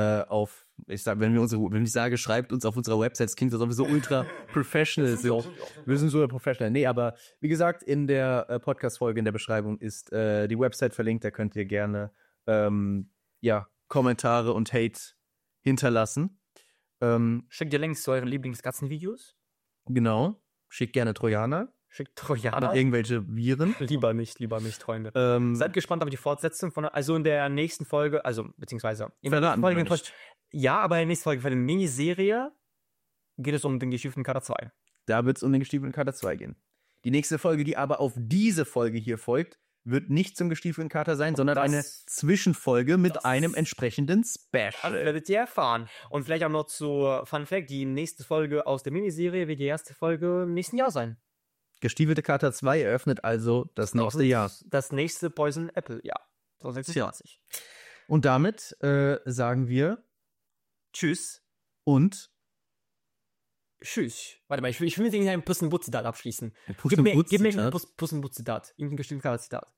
wenn ich sage, schreibt uns auf unserer Website, das klingt so ultra professional. Wir sind so professional. Nee, aber wie gesagt, in der Podcast-Folge in der Beschreibung ist die Website verlinkt, da könnt ihr gerne Kommentare und Hate hinterlassen. Schickt ihr Links zu euren Lieblingskatzenvideos? Genau. Schickt gerne Trojaner. Schickt Trojaner. Oder irgendwelche Viren. Lieber nicht, Freunde. Seid gespannt auf die Fortsetzung also in der nächsten Folge, beziehungsweise in der nächsten Folge, ja, aber in der nächsten Folge für die Miniserie geht es um den gestiefelten Kater 2. Da wird es um den gestiefelten Kater 2 gehen. Die nächste Folge, die aber auf diese Folge hier folgt, wird nicht zum gestiefelten Kater sein, sondern eine Zwischenfolge mit einem entsprechenden Special. Das werdet ihr erfahren. Und vielleicht auch noch zu Fun Fact, die nächste Folge aus der Miniserie wird die erste Folge im nächsten Jahr sein. Gestiefelte Kater 2 eröffnet also das nächste Jahr. Das nächste Poison Apple Jahr. 2026. Und damit sagen wir Tschüss. Und Tschüss. Warte mal, ich will mit irgendeinem Puss in Butz-Zitat abschließen. Puss in Butz-Zitat? Gib mir ein Puss in Butz-Zitat. Irgendein gestiefeltes Zitat.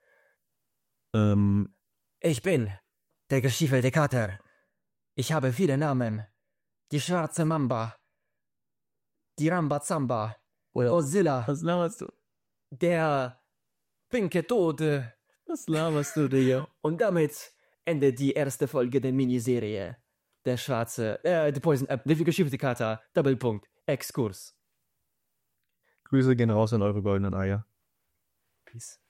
Ich bin der gestiefelte Kater. Ich habe viele Namen. Die schwarze Mamba. Die Rambazamba. Godzilla. Was laberst du? Der pinke Tode. Was laberst du, Digga? Und damit endet die erste Folge der Miniserie. Der Poison Apple, der gestiefelte Kater, Doppelpunkt, Exkurs. Grüße gehen raus an eure goldenen Eier. Peace.